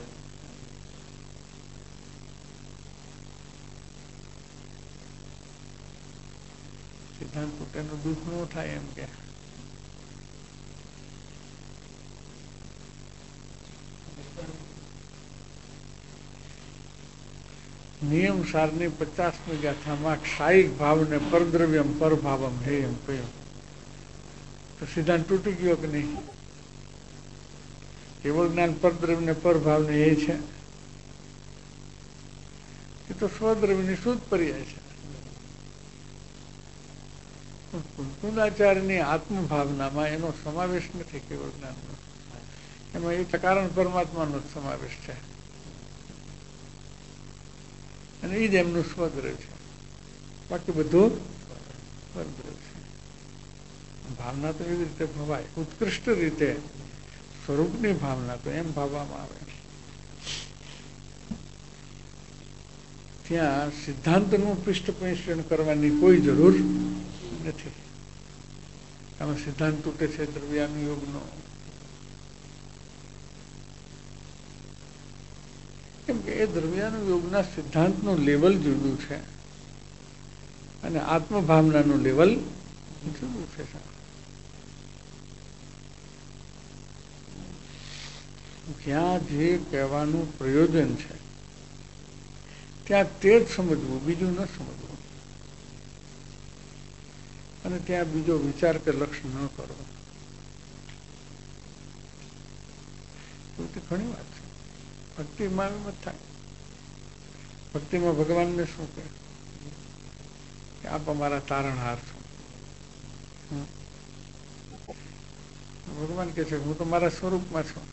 સિદ્ધાંત તૂટેનું દુઃખ ન થાય એમ કે નિયમ સારની પચાસમી ગાથામાં ક્ષાયિક ભાવને પરદ્રવ્યમ પરભાવમ હે એમ કહ્યું. તો સિદ્ધાંત તૂટી ગયો કે નહીં? કેવળ જ્ઞાન પરદ્રવ્ય પરભાવને એ છે, એ તો સ્વદ્રવ્યની શુદ્ધ પર્યાય છે. કુંકુંદાચાર્યની આત્મભાવનામાં એનો સમાવેશ નથી. કેવળ જ્ઞાનનો એમાં એ કારણ પરમાત્માનો જ સમાવેશ છે અને એ જ એમનું સ્વદ્રવ્ય છે. બાકી બધું પરદ્રવ્ય છે. ભાવના તો એવી રીતે ભવાય, ઉત્કૃષ્ટ રીતે સ્વરૂપની ભાવના તો એમ ભાવવામાં આવે. ત્યાં સિદ્ધાંતનું પૃષ્ઠપોષણ કરવાની કોઈ જરૂર નથી. આમાં સિદ્ધાંત તૂટે છે દ્રવ્યાનુયોગનો, કેમ કે એ દ્રવ્યાનુયોગના સિદ્ધાંતનું લેવલ જુદું છે અને આત્મભાવનાનું લેવલ જુદું છે. જ્યાં જે કહેવાનું પ્રયોજન છે ત્યાં તે જ સમજવું, બીજું ન સમજવું, અને ત્યાં બીજો વિચાર કે લક્ષ્ય ન કરવો. ઘણી વાત છે. ભક્તિમાં એમ જ થાય. ભક્તિમાં ભગવાનને શું કહે કે આપ અમારા તારણહાર છો. ભગવાન કહે છે હું તો મારા સ્વરૂપમાં છું,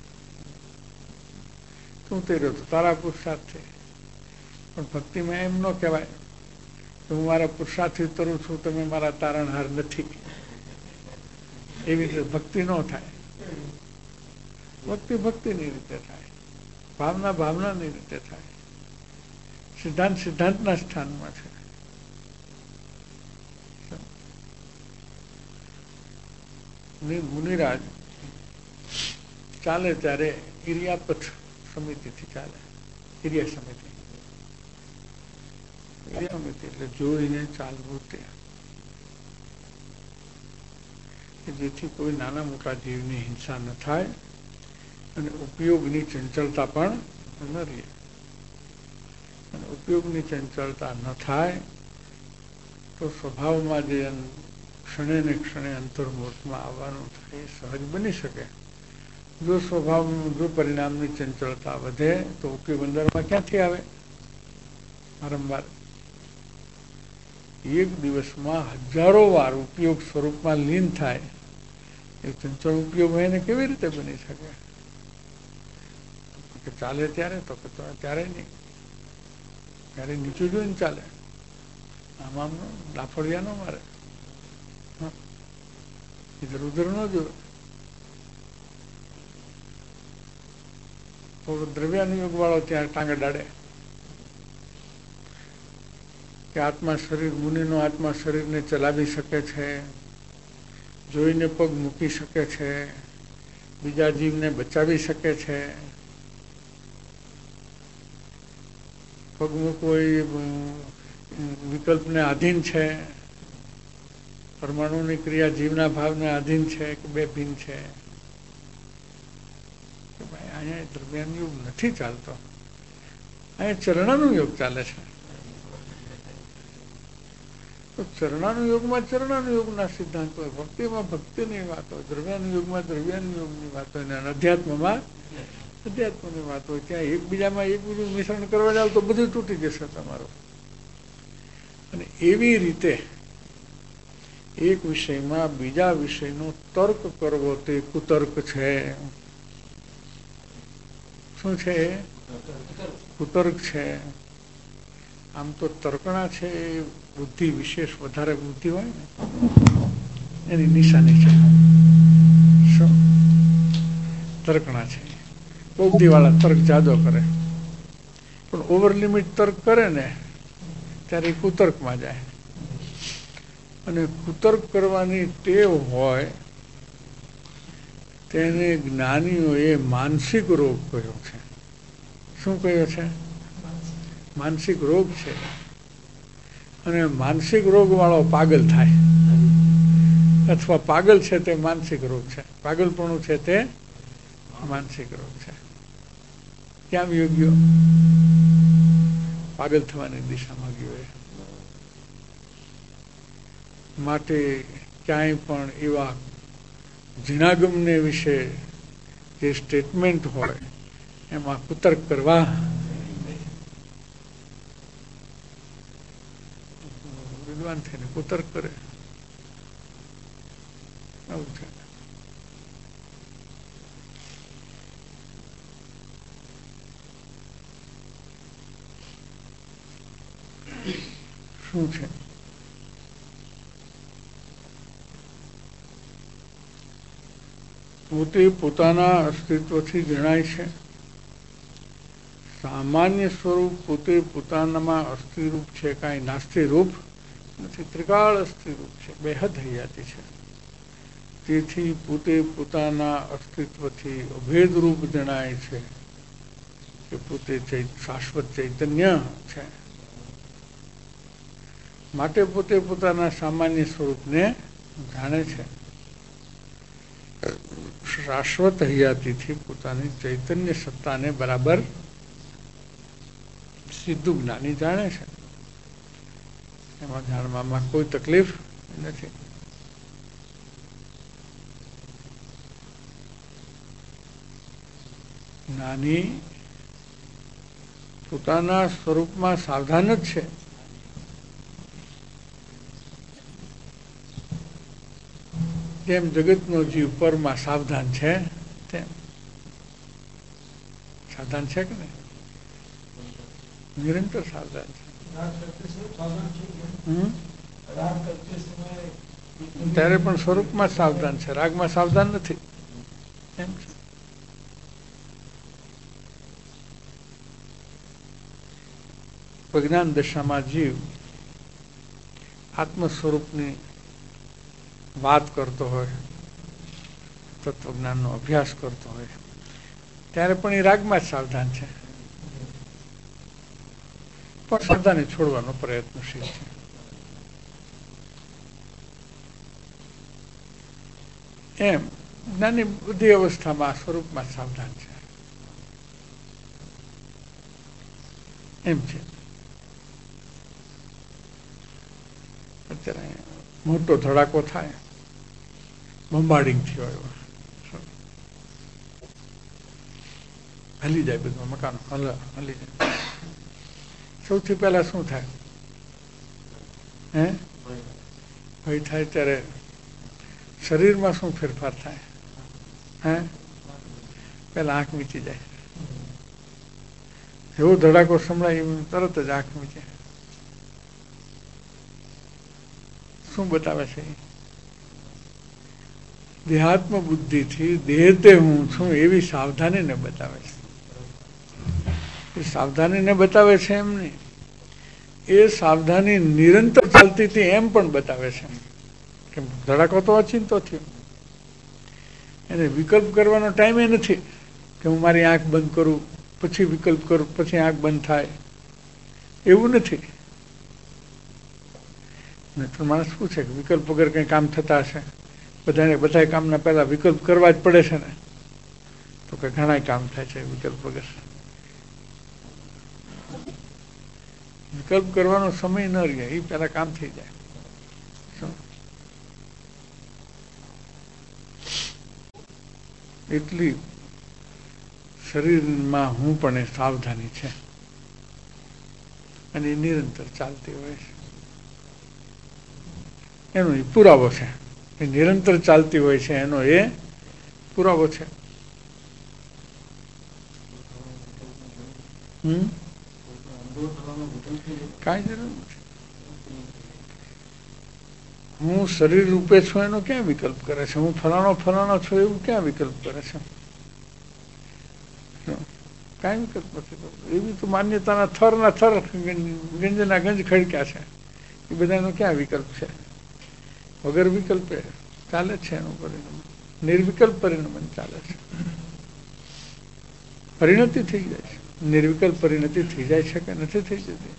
તું તે રહ્યો તારા પુરુષાર્થથી. પણ ભક્તિમાં એમ ન કહેવાય કે હું મારા પુરુષાર્થથી તરું છું, તમે મારા તારણહાર નથી. એવી રીતે ભક્તિ ન થાય. ભક્તિ ભક્તિની રીતે થાય, ભાવના ભાવનાની રીતે થાય, સિદ્ધાંત સિદ્ધાંતના સ્થાનમાં છે. મુનિરાજ ચાલે ત્યારે ઇરિયાપથ સમિતિથી ચાલે. ઇરિયા સમિતિ ઇરિયા સમિતિ એટલે જોઈને ચાલવું ત્યાં, જેથી કોઈ નાના મોટા જીવની હિંસા ન થાય અને ઉપયોગની ચંચળતા પણ ન રહે. અને ઉપયોગની ચંચળતા ન થાય તો સ્વભાવમાં જે ક્ષણે ને ક્ષણે અંતર્મુહૂર્તમાં આવવાનું થાય એ સહજ બની શકે. જો સ્વભાવનું જો પરિણામની ચંચળતા વધે તો ઉપયોગ અંદરમાં ક્યાંથી આવે? વારંવાર એક દિવસમાં હજારો વાર ઉપયોગ સ્વરૂપમાં લીન થાય એ ચંચળ ઉપયોગ હોય એને કેવી રીતે બની શકે? કે ચાલે ત્યારે તો કે ત્યારે નહીં, ત્યારે નીચું જોઈને ચાલે. આમાં લાફડિયા ન મારે, ઇધર ઉધર ન જોવે. તો દ્રવ્યાનુયોગ વાળો ત્યાં ટાંગે ડાડે કે આત્મા શરીર, મુનિનો આત્મા શરીરને ચલાવી શકે છે, જોઈને પગ મૂકી શકે છે, બીજા જીવને બચાવી શકે છે. પગ મૂકવો એ વિકલ્પને આધીન છે. પરમાણુની ક્રિયા જીવના ભાવને આધીન છે કે બે ભિન્ન છે. કે ભાઈ અહીંયા દ્રવ્યાનો યોગ નથી ચાલતો, અહીંયા ચરણાનો યોગ ચાલે છે. તો ચરણાનો યોગમાં ચરણાનો યોગના સિદ્ધાંત હોય, ભક્તિમાં ભક્તિની વાત હોય, દ્રવ્યાનો યોગમાં દ્રવ્યાનો યોગની વાત હોય, અને અધ્યાત્મમાં અધ્યાત્મની વાત હોય. ત્યાં એકબીજામાં એકબીજું મિશ્રણ કરવા જાવ તો બધું તૂટી જશે તમારું. અને એવી રીતે એક વિષયમાં બીજા વિષયનો તર્ક કરવો તે કુતર્ક છે. શું છે? કુતર્ક છે. આમ તો તર્કણા છે એ બુદ્ધિ વિશેષ વધારે બુદ્ધિ હોય ને એની નિશાની છે. શું તર્કણા છે? બુદ્ધિવાળા તર્ક જાદો કરે, પણ ઓવર લિમિટ તર્ક કરે ને ત્યારે કુતર્કમાં જાય. અને કુતર્ક કરવાની ટેવ હોય તેને જ્ઞાનીઓએ માનસિક રોગ કહ્યો છે. શું કહ્યો છે? માનસિક રોગ છે. અને માનસિક રોગ વાળો પાગલ થાય, અથવા પાગલ છે તે માનસિક રોગ છે, પાગલપણું છે તે માનસિક રોગ છે. ક્યાં ગયો? ગયો પાગલ થવાની દિશામાં ગયો. એ માટે ક્યાંય પણ એવા જીનાગમને વિશે જે સ્ટેટમેન્ટ હોય એમાં કુતર્ક કરવા વિદ્વાન થઈને કુતર્ક કરે આવું છે. શું છે? પોતે પોતાના અસ્તિત્વથી જણાય છે. સામાન્ય સ્વરૂપ પોતે પોતાનામાં અસ્થિરૂપ છે, કાંઈ નાસ્તિરૂપ નથી, ત્રિકાળ અસ્થિરૂપ છે, બેહદ હૈયાતી છે. તેથી પોતે પોતાના અસ્તિત્વથી અભેદરૂપ જણાય છે કે પોતે શાશ્વત ચૈતન્ય છે. માટે પોતે પોતાના સામાન્ય સ્વરૂપને જાણે છે. શાશ્વત હયાતીથી પોતાની ચૈતન્ય સત્તાને બરાબર સીધું જ્ઞાની જાણે છે. એમાં જાણવામાં કોઈ તકલીફ નથી. જ્ઞાની પોતાના સ્વરૂપમાં સાવધાન જ છે. જેમ જગતનો જીવ પરમાં સાવધાન છે તેમ સાવધાન છે કે નહીં? નિરંતર સાવધાન છે. ત્યારે પણ સ્વરૂપમાં સાવધાન છે, રાગમાં સાવધાન નથી. એમ છે. પ્રજ્ઞાન દશામાં જીવ આત્મ સ્વરૂપની વાત કરતો હોય, તત્વજ્ઞાનનો અભ્યાસ કરતો હોય, ત્યારે પણ એ રાગમાં જ સાવધાન છે, પણ સાવધાની છોડવાનો પ્રયત્નશીલ છે. એમ જ્ઞાની બધી અવસ્થામાં સ્વરૂપમાં સાવધાન છે. એમ છે. અત્યારે મોટો ધડાકો થાય, બોમ્બાર્ડિંગ થયો, એવો હલી જાય બધું મકાનો, હલ હલી જાય. સૌથી પહેલા શું થાય? હે ભય થાય ત્યારે શરીરમાં શું ફેરફાર થાય? હે પેલા આંખ મીચી જાય. એવો ધડાકો સંભળાય તરત જ આંખ મીચે. શું બતાવે છે? દેહાત્મ બુદ્ધિથી દેહ તે હું છું એવી સાવધાનીને બતાવે છે. એ સાવધાનીને બતાવે છે એમ નહીં, એ સાવધાની નિરંતર ચાલતી હતી એમ પણ બતાવે છે. કે ધડાકો તો અચિંતો થયો, એને વિકલ્પ કરવાનો ટાઈમ એ નથી કે હું મારી આંખ બંધ કરું પછી વિકલ્પ કરું પછી આંખ બંધ થાય, એવું નથી. તો માણસ પૂછે કે વિકલ્પ વગર કંઈ કામ થતા હશે? બધાને બધા કામના પહેલા વિકલ્પ કરવા જ પડે છે ને? તો કે ઘણા કામ થાય છે વિકલ્પ વગર. વિકલ્પ કરવાનો સમય ન રહે, એ પહેલા કામ થઈ જાય. એટલી શરીરમાં હું પણ સાવધાની છે અને એ નિરંતર ચાલતી હોય છે. એનો એ પુરાવો છે. એ નિરંતર ચાલતી હોય છે એનો એ પુરાવો છે. હમ કાંઈ જરૂર નથી. હું શરીર રૂપે છું એનો ક્યાં વિકલ્પ કરે છે? હું ફલાણો ફલાણો છું એવું ક્યાં વિકલ્પ કરે છે? કાંઈ વિકલ્પ નથી કરતો. એવી તો માન્યતાના થરના થર ગંજના ગંજ ખડક્યા છે. એ બધાનો ક્યાં વિકલ્પ છે? વગર વિકલ્પે ચાલે છે એનું પરિણામ. નિર્વિકલ્પ પરિણામ ચાલે છે. પરિણતિ થઈ જાય છે. નિર્વિકલ્પ પરિણતિ થઈ જાય છે કે નથી થઈ જતી?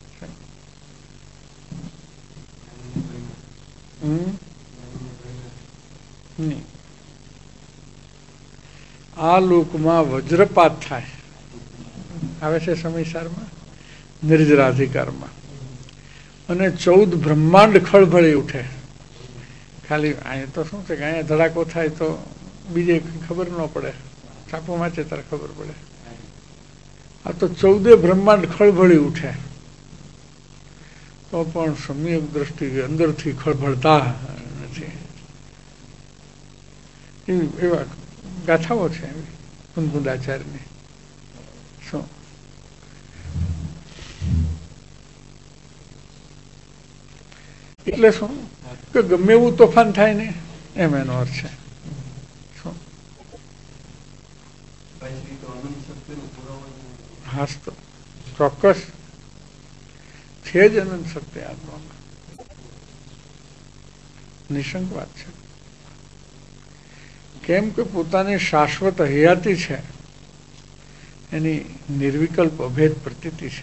હમ નહીં. આ લોકમાં વજ્રપાત થાય આવે છે સમયસારમાં, નિર્જરાધિકારમાં, અને ચૌદ બ્રહ્માંડ ખળભળી ઉઠે. ખાલી અહીંયા તો શું છે કે અહીંયા ધડાકો થાય તો બીજે ખબર ન પડે, છાપો વાંચે ત્યારે ખબર પડે. આ તો ચૌદે બ્રહ્માંડ ખળભળી ઉઠે તો પણ સમ્યક દ્રષ્ટિ અંદરથી ખળભળતા નથી. એવા ગાથાઓ છે કુંદકુંદાચાર્યની. શું એટલે શું કે ગમે એવું તોફાન થાય ને એમ એનો અર્થ છે. શું હાસ તો ચોક્કસ છે જ અનંત શક્તિ આત્મામાં, નિશંક વાત છે. કેમ કે પોતાની શાશ્વત હયાતી છે, એની નિર્વિકલ્પ અભેદ પ્રતીતિ છે.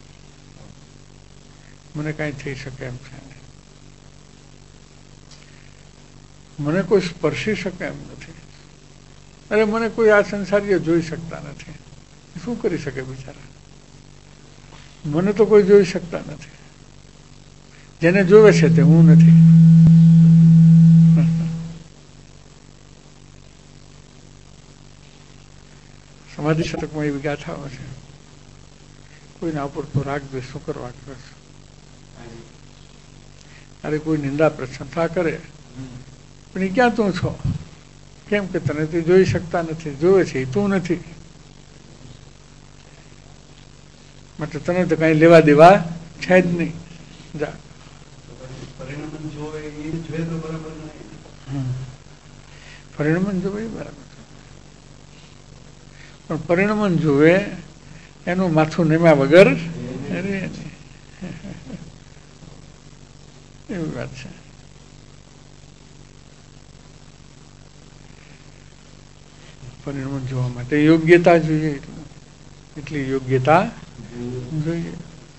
મને કાંઈ થઈ શકે એમ છે, મને કોઈ સ્પર્શી શકે એમ નથી. અરે મને કોઈ આ સંસારીઓ જોઈ શકતા નથી. શું કરી શકે બિચારા? મને તો કોઈ જોઈ શકતા નથી. જેને જોવે છે તે હું નથી. સમાધિ શતકમાં એવી ગાથાઓ છે. કોઈના ઉપર તો રાગ દ્વેષ શું કરવા કરે છે? અરે કોઈ નિંદા પ્રશંસા કરે પણ એ ક્યાં તું છો? કેમ કે તને તે જોઈ શકતા નથી. જોવે છે એ તું નથી. માટે તને તો કઈ લેવા દેવા છે જ નહીં. જા પરિણમન જોવે તો બરાબર નહીં. પરિણમન જોવે બરાબર, પણ પરિણમન જોવે એનું માથું નેમ્યા વગર અરે એવી વાત છે. પરિણમન જોવા માટે યોગ્યતા જોઈએ. એટલી યોગ્યતા જોઈએ.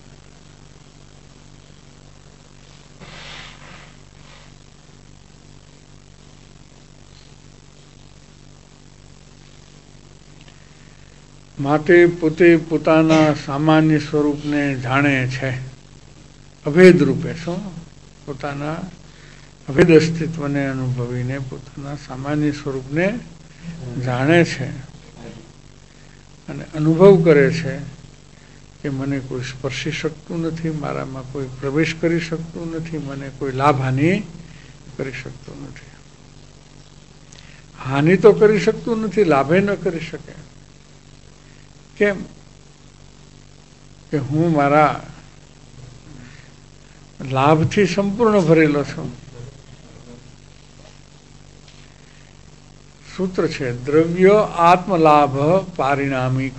માટે પોતે પોતાના સામાન્ય સ્વરૂપને જાણે છે. અભેદ રૂપે. શું? પોતાના અભેદ અસ્તિત્વને અનુભવીને પોતાના સામાન્ય સ્વરૂપને જાણે છે અને અનુભવ કરે છે કે મને કોઈ સ્પર્શી શકતું નથી, મારામાં કોઈ પ્રવેશ કરી શકતું નથી, મને કોઈ લાભ હાનિ કરી શકતું નથી. હાનિ તો કરી શકતું નથી, લાભે ન કરી શકે. કેમ? કે હું મારા લાભથી સંપૂર્ણ ભરેલો છું. સૂત્ર છે દ્રવ્ય આત્મલાભ પારિણામિક.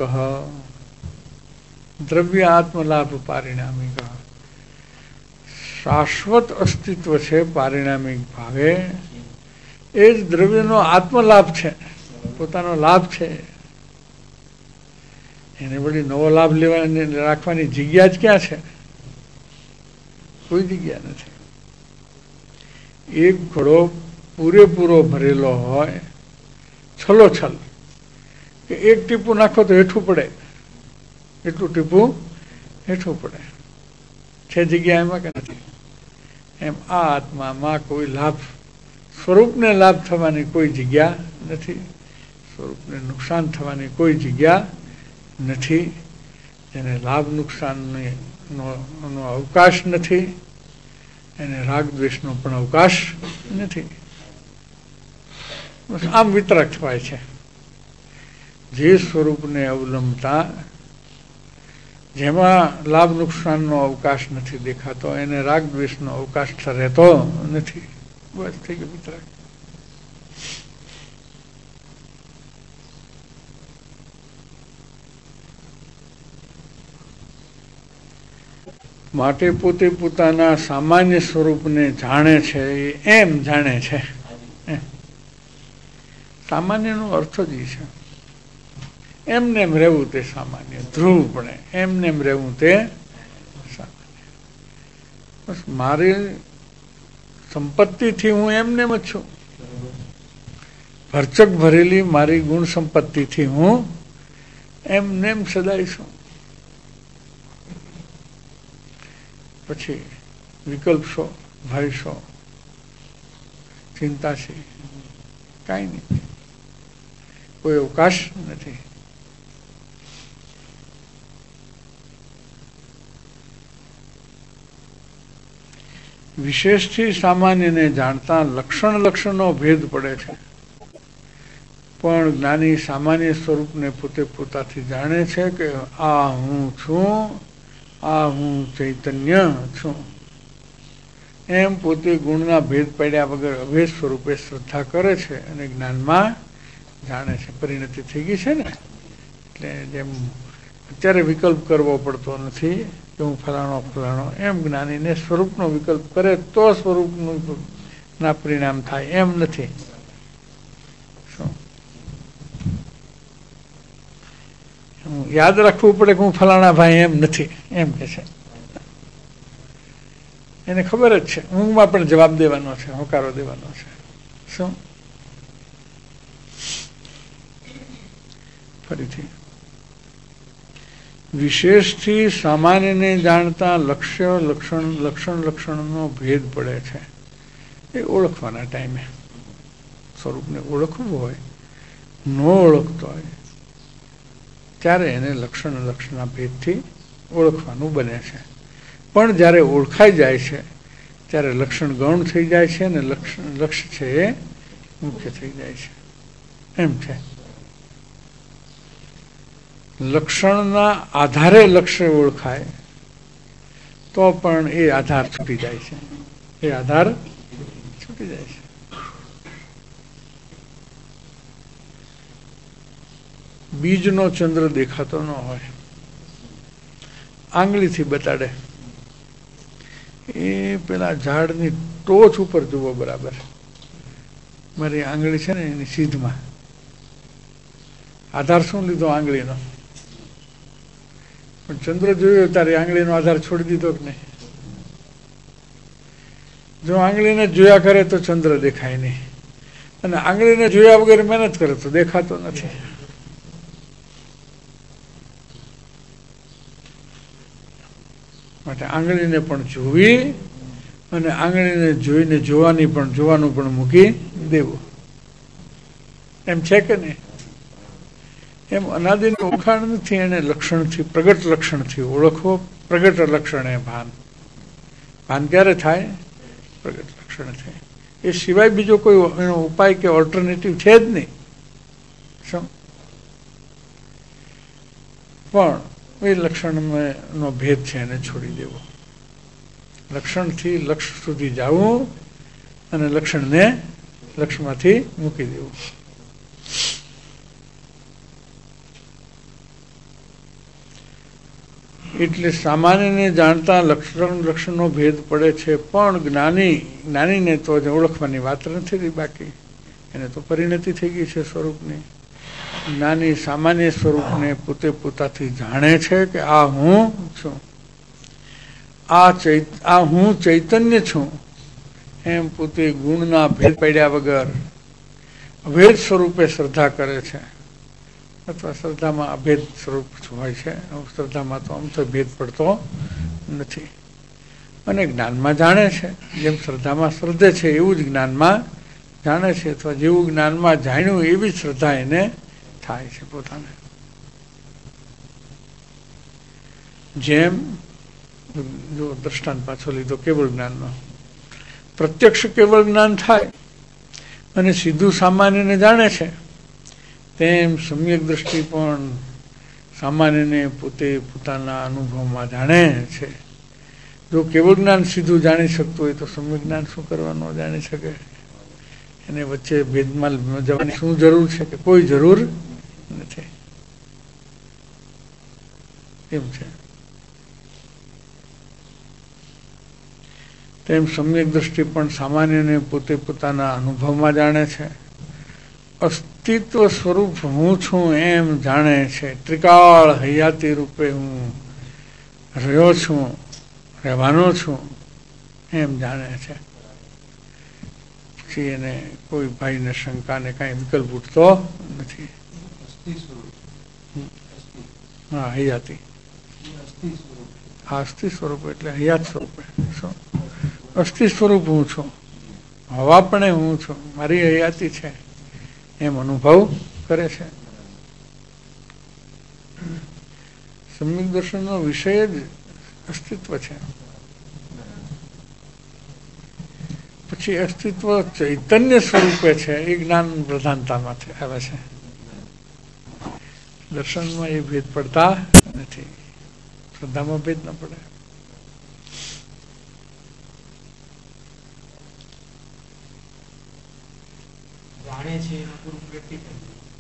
દ્રવ્ય આત્મલાભ પારિણામિક. શાશ્વત અસ્તિત્વ છે પારિણામિક ભાવે. એ જ દ્રવ્યનો આત્મલાભ છે, પોતાનો લાભ છે. એને વળી નવો લાભ લેવાની રાખવાની જગ્યા જ ક્યાં છે? કોઈ જગ્યા નથી. એક ઘડો પૂરેપૂરો ભરેલો હોય, છલોછલ, કે એક ટીપું નાખો તો હેઠું પડે, એટલું ટીપું હેઠું પડે. છે જગ્યા એમાં કે નથી? એમ આ આત્મામાં કોઈ લાભ, સ્વરૂપને લાભ થવાની કોઈ જગ્યા નથી. સ્વરૂપને નુકસાન થવાની કોઈ જગ્યા નથી. એને લાભ નુકસાનનો નો અવકાશ નથી. એને રાગ દ્વેષનો પણ અવકાશ નથી. બસ આમ વિતરાગ થવાય છે. જે સ્વરૂપને અવલંબતા જેમાં લાભ નુકસાનનો અવકાશ નથી દેખાતો, એને રાગ દ્વેષનો અવકાશ રહેતો નથી. બસ થઈ ગયું વિતરાગ. માટે પોતે પોતાના સામાન્ય સ્વરૂપને જાણે છે. એમ જાણે છે. સામાન્યનો અર્થ જ એ છે એમને એમ રહેવું તે સામાન્ય. ધ્રુવપણે એમને એમ રહેવું તે સામાન્ય. બસ મારી સંપત્તિથી હું એમને એમ જ છું. ભરચક ભરેલી મારી ગુણ સંપત્તિથી હું એમને એમ સદાય છું. પછી વિકલ્પ છો, ભય છો, ચિંતા છે, કાંઈ નહીં. કોઈ અવકાશ નથી. વિશેષથી સામાન્યને જાણતા લક્ષણ લક્ષણનો ભેદ પડે છે. પણ જ્ઞાની સામાન્ય સ્વરૂપને પોતે પોતાથી જાણે છે કે આ હું છું, આ હું ચૈતન્ય છું. એમ પોતે ગુણના ભેદ પડ્યા વગર અભેદ સ્વરૂપે શ્રદ્ધા કરે છે અને જ્ઞાનમાં જાણે છે. પરિણતિ થઈ ગઈ છે ને, એટલે જેમ અત્યારે વિકલ્પ કરવો પડતો નથી કે હું ફલાણો ફલાણો, એમ જ્ઞાનીને સ્વરૂપનો વિકલ્પ કરે તો સ્વરૂપનું ના પરિણામ થાય. એમ નથી. શું યાદ રાખવું પડે કે હું ફલાણા ભાઈ એમ નથી, એમ કે છે. એને ખબર જ છે ઊંઘમાં પણ જવાબ દેવાનો છે, હોકારો દેવાનો છે. શું ફરીથી વિશેષથી સામાન્યને જાણતા લક્ષ્ય લક્ષણ લક્ષણ લક્ષણનો ભેદ પડે છે. એ ઓળખવાના ટાઈમે સ્વરૂપને ઓળખવું હોય, ન ઓળખતો હોય ત્યારે એને લક્ષણ લક્ષણના ભેદથી ઓળખવાનું બને છે. પણ જ્યારે ઓળખાઈ જાય છે ત્યારે લક્ષણ ગૌણ થઈ જાય છે અને લક્ષણ લક્ષ્ય છે એ મુખ્ય થઈ જાય છે. એમ છે. લક્ષણના આધારે લક્ષ્ય ઓળખાય તો પણ એ આધાર છૂટી જાય છે. એ આધાર છૂટી જાય છે. બીજનો ચંદ્ર દેખાતો ન હોય, આંગળીથી બતાડે, એ પેલા ઝાડની ટોચ ઉપર જુઓ બરાબર, મારી આંગળી છે ને એની સીધમાં આધાર શું લીધો? આંગળીનો. પણ ચંદ્ર જોયો ત્યારે આંગળીનો આધાર છોડી દીધો કે નહીં? જો આંગળીને જોયા કરે તો ચંદ્ર દેખાય નહીં, અને આંગળીને જોયા વગર મહેનત કરે તો દેખાતો નથી. માટે આંગળીને પણ જોવી અને આંગળીને જોઈને જોવાની પણ જોવાનું પણ મૂકી દેવું. એમ છે કે નહીં? એમ અનાદિનું ઓળખાણ નથી, એને લક્ષણથી પ્રગટ લક્ષણથી ઓળખવો. પ્રગટ લક્ષણ એ ભાન. ભાન ક્યારે થાય? પ્રગટ લક્ષણ થાય. એ સિવાય બીજો કોઈ એનો ઉપાય કે ઓલ્ટરનેટિવ છે જ નહીં. શું? પણ એ લક્ષણનો ભેદ છે એને છોડી દેવો. લક્ષણથી લક્ષ્ય સુધી જવું અને લક્ષણને લક્ષ્યમાંથી મૂકી દેવું. એટલે સામાન્યને જાણતા લક્ષણ લક્ષણનો ભેદ પડે છે, પણ જ્ઞાની જ્ઞાનીને તો ઓળખવાની વાત નથી રહી બાકી. એને તો પરિણતિ થઈ ગઈ છે સ્વરૂપની. જ્ઞાની સામાન્ય સ્વરૂપને પોતે પોતાથી જાણે છે કે આ હું છું, આ ચૈત આ હું ચૈતન્ય છું, એમ પોતે ગુણના ભેદ પડ્યા વગર અભેદ સ્વરૂપે શ્રદ્ધા કરે છે, અથવા શ્રદ્ધામાં અભેદ સ્વરૂપ હોય છે. શ્રદ્ધામાં તો આમ તો ભેદ પડતો નથી. અને જ્ઞાનમાં જાણે છે, જેમ શ્રદ્ધામાં શ્રદ્ધે છે એવું જ જ્ઞાનમાં જાણે છે, અથવા જેવું જ્ઞાનમાં જાણ્યું એવી જ શ્રદ્ધા એને થાય છે પોતાને. જેમ જો દ્રષ્ટાંત પાછો લીધો કેવળ જ્ઞાનનો, પ્રત્યક્ષ કેવળ જ્ઞાન થાય અને સીધું સામાન્યને જાણે છે, તેમ સમ્યક દ્રષ્ટિ પણ સામાન્યને પોતે પોતાના અનુભવમાં જાણે છે. જો કેવળ જ્ઞાન સીધું જાણી શકતું હોય તો સમ્યક જ્ઞાન શું કરવા ન જાણી શકે? એને વચ્ચે ભેદમાં જવાની શું જરૂર છે? કે કોઈ જરૂર નથી. એમ છે. તેમ સમ્યક દ્રષ્ટિ પણ સામાન્યને પોતે પોતાના અનુભવમાં જાણે છે. અસ્તિત્વ સ્વરૂપ હું છું એમ જાણે છે. ત્રિકાળ હયાતી રૂપે હું રહ્યો છું, રહેવાનો છું એમ જાણે છે. પછી એને કોઈ ભાઈને શંકાને કાંઈ વિકલ્પ ઉઠતો નથી. હા, હયાતી. અસ્થિ સ્વરૂપ એટલે હયાત સ્વરૂપે. શું? અસ્થિ સ્વરૂપ હું છું, હવા પણ હું છું, મારી હયાતી છે એમ અનુભવ કરે છે. સમ્યક દર્શનનો વિષય જ અસ્તિત્વ છે. પછી અસ્તિત્વ ચૈતન્ય સ્વરૂપે છે એ જ્ઞાન પ્રધાનતામાંથી આવે છે. દર્શનમાં એ ભેદ પડતા નથી. શ્રદ્ધામાં ભેદ ન પડે. જાણે છે એનું પૂરું પ્રેક્ટિકલ.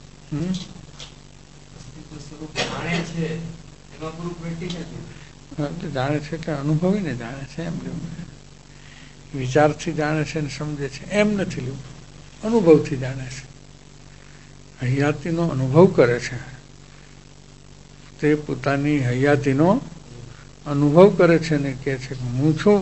જાણે છે એમાં પૂરું પ્રેક્ટિકલ. જાણે છે એટલે અનુભવીને જાણે છે એમ લેવું. વિચારથી જાણે છે ને સમજે છે એમ નથી લેવું. અનુભવથી જાણે છે. હયાતીનો અનુભવ કરે છે. તે પોતાની હયાતીનો અનુભવ કરે છે ને કહે છે કે હું છું.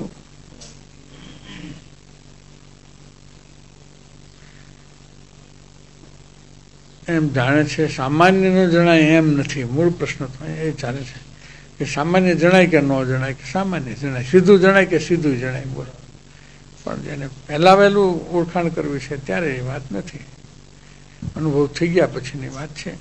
એમ જાણે છે, સામાન્ય ન જણાય એમ નથી. મૂળ પ્રશ્ન તો એ ચાલે છે કે સામાન્ય જણાય કે ન જણાય, કે સામાન્ય જણાય, સીધું જણાય કે સીધું જણાય. બોલ, પણ જેને પહેલા વહેલું ઓળખાણ કરવી છે ત્યારે એ વાત નથી, અનુભવ થઈ ગયા પછીની વાત છે.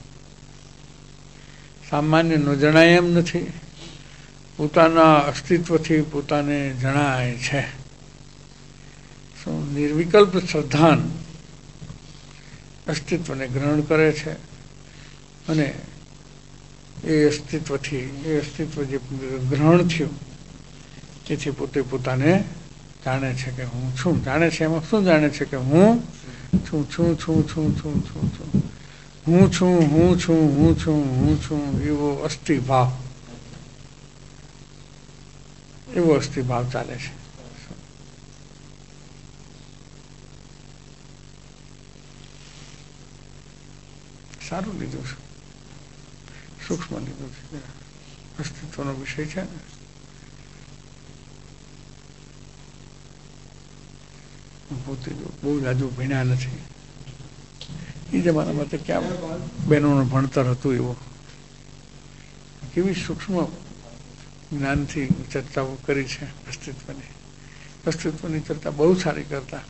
સામાન્ય ન જણાય એમ નથી, પોતાના અસ્તિત્વથી પોતાને જણાય છે. શું નિર્વિકલ્પ શ્રદ્ધાન અસ્તિત્વને ગ્રહણ કરે છે અને એ અસ્તિત્વથી એ અસ્તિત્વ જે ગ્રહણ થયું તેથી પોતે પોતાને જાણે છે કે હું છું. જાણે છે એમાં શું જાણે છે કે હું છું છું છું છું છું છું છું હું છું હું છું હું છું હું છું એવો અસ્થિ ભાવ એવો અસ્થિ ભાવ ચાલે છે. સારું લીધું છે, સૂક્ષ્મ લીધું છે, અસ્તિત્વનો વિષય છે ને. પોતે બહુ જાજુ ભણ્યા નથી, એ જમાનામાં તો ક્યાં બહેનોનું ભણતર હતું એવું. કેવી સૂક્ષ્મ જ્ઞાનથી ચર્ચાઓ કરી છે અસ્તિત્વની. અસ્તિત્વની ચર્ચા બહુ સારી કરતા,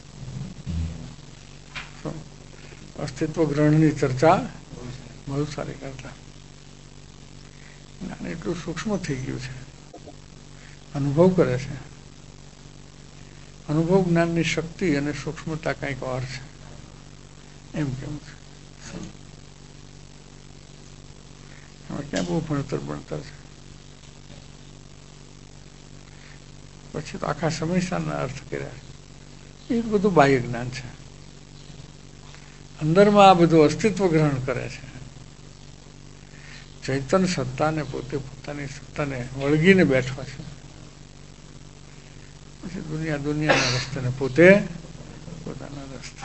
અસ્તિત્વ ગ્રહણની ચર્ચા બહુ સારી કરતા. જ્ઞાન એટલું સૂક્ષ્મ થઈ ગયું છે, અનુભવ કરે છે. અનુભવ જ્ઞાનની શક્તિ અને સૂક્ષ્મતા કંઈક ઓર છે એમ કેવું છે. એમાં ક્યાં બહુ ભણતર ભણતર છે. પછી તો આખા સમયસારના અર્થ કર્યા, એ બધું બાહ્ય જ્ઞાન છે. અંદરમાં આ બધું અસ્તિત્વ ગ્રહણ કરે છે. ચૈતન્ય સત્તાને પોતે પોતાની સત્તાને વળગીને બેઠો છે. પછી દુનિયા દુનિયાના રસ્તે પોતે પોતાના રસ્તે.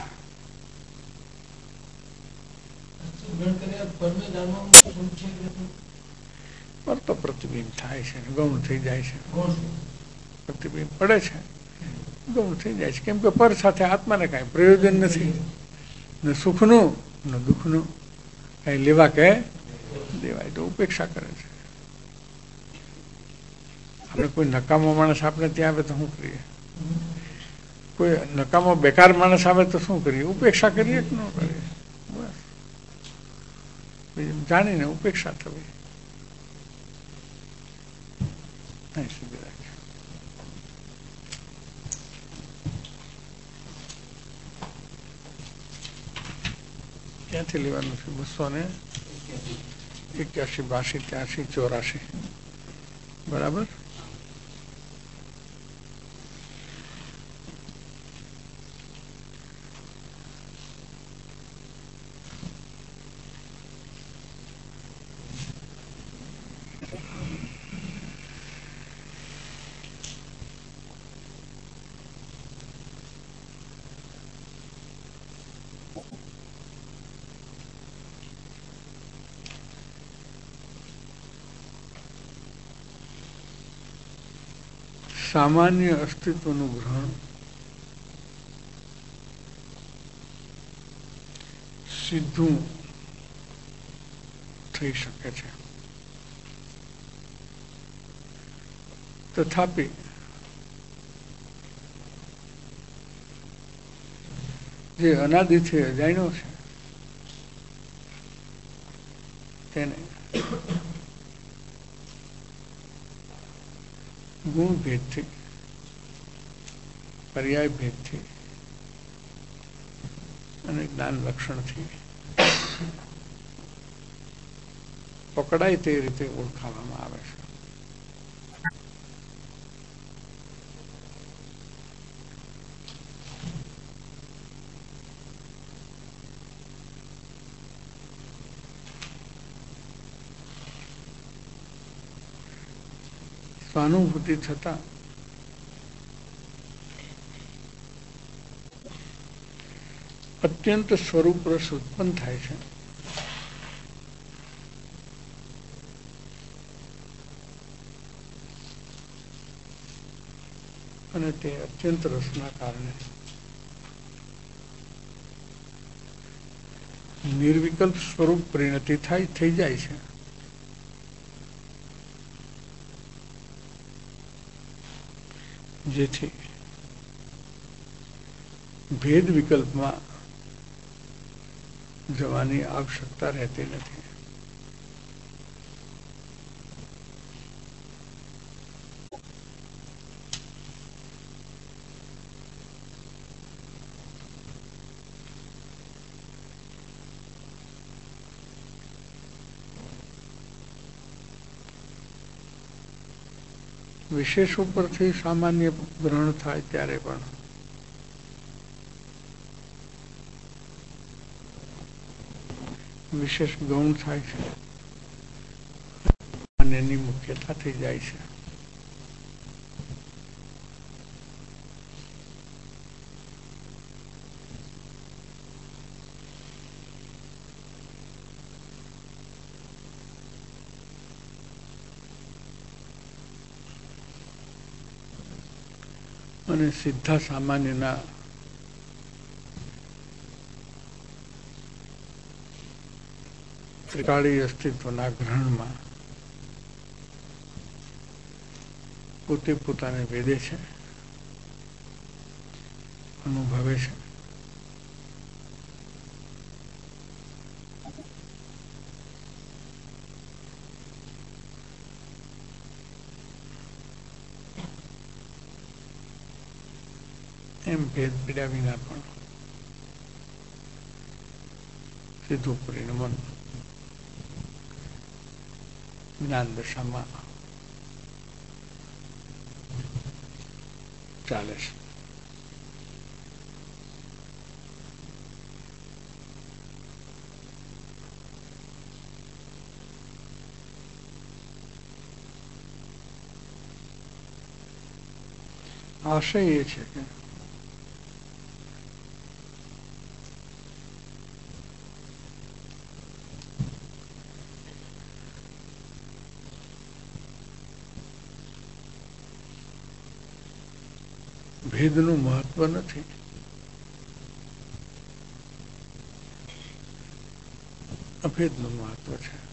પર તો પ્રતિબિંબ થાય છે, ગૌણ થઈ જાય છે. પ્રતિબિંબ પડે છે, ગૌણ થઈ જાય છે. કેમ કે પર સાથે આત્માને કાંઈ પ્રયોજન નથી, ન સુખનું ન દુઃખનું, કઈ લેવા કે દેવાય તો ઉપેક્ષા કરે છે. આપણે કોઈ નકામો માણસ આપણે ત્યાં આવે તો શું કરીએ? કોઈ નકામો બેકાર માણસ આવે તો શું કરીએ? ઉપેક્ષા કરીએ કે ન કરીએ? બસ જાણીને ઉપેક્ષા થવી. નહીં સુધી રાખે. ક્યાંથી લેવાનું છે? બસો ને એક્યાસી બાસી ત્યાસી ચોરાશી બરાબર. સામાન્ય અસ્તિત્વનું ગ્રહણ સીધું થઈ શકે છે, તથાપિ જે અનાદિથી અજાણ્યો છે તેને ગુણ ભેદથી, પર્યાય ભેદથી અને જ્ઞાન લક્ષણથી પકડાય તે રીતે ઓળખાવામાં આવે છે. સ્વાનુભૂતિ થતા અત્યંત સ્વરૂપ રસ ઉત્પન્ન થાય છે. અને તે અત્યંત રસના કારણે નિર્વિકલ્પ સ્વરૂપ પરિણતિ થાય થઈ જાય છે. જેથી ભેદ વિકલ્પમાં જવાની આવશ્યકતા રહેતી નથી. વિશેષ ઉપરથી સામાન્ય ગ્રહણ થાય ત્યારે પણ વિશેષ ગૌણ થાય છે અને એની મુખ્યતા થઈ જાય છે. અને સીધા સામાન્યના ત્રિકાળી અસ્તિત્વના ગ્રહણમાં પોતે પોતાને વેદે છે, અનુભવે છે. એમ ભેદ પીડા વિના પણ સીધું પરિણમન જ્ઞાન દશામાં ચાલે છે. આશય એ છે કે ભેદનું મહત્વ નથી, અભેદનું મહત્વ છે.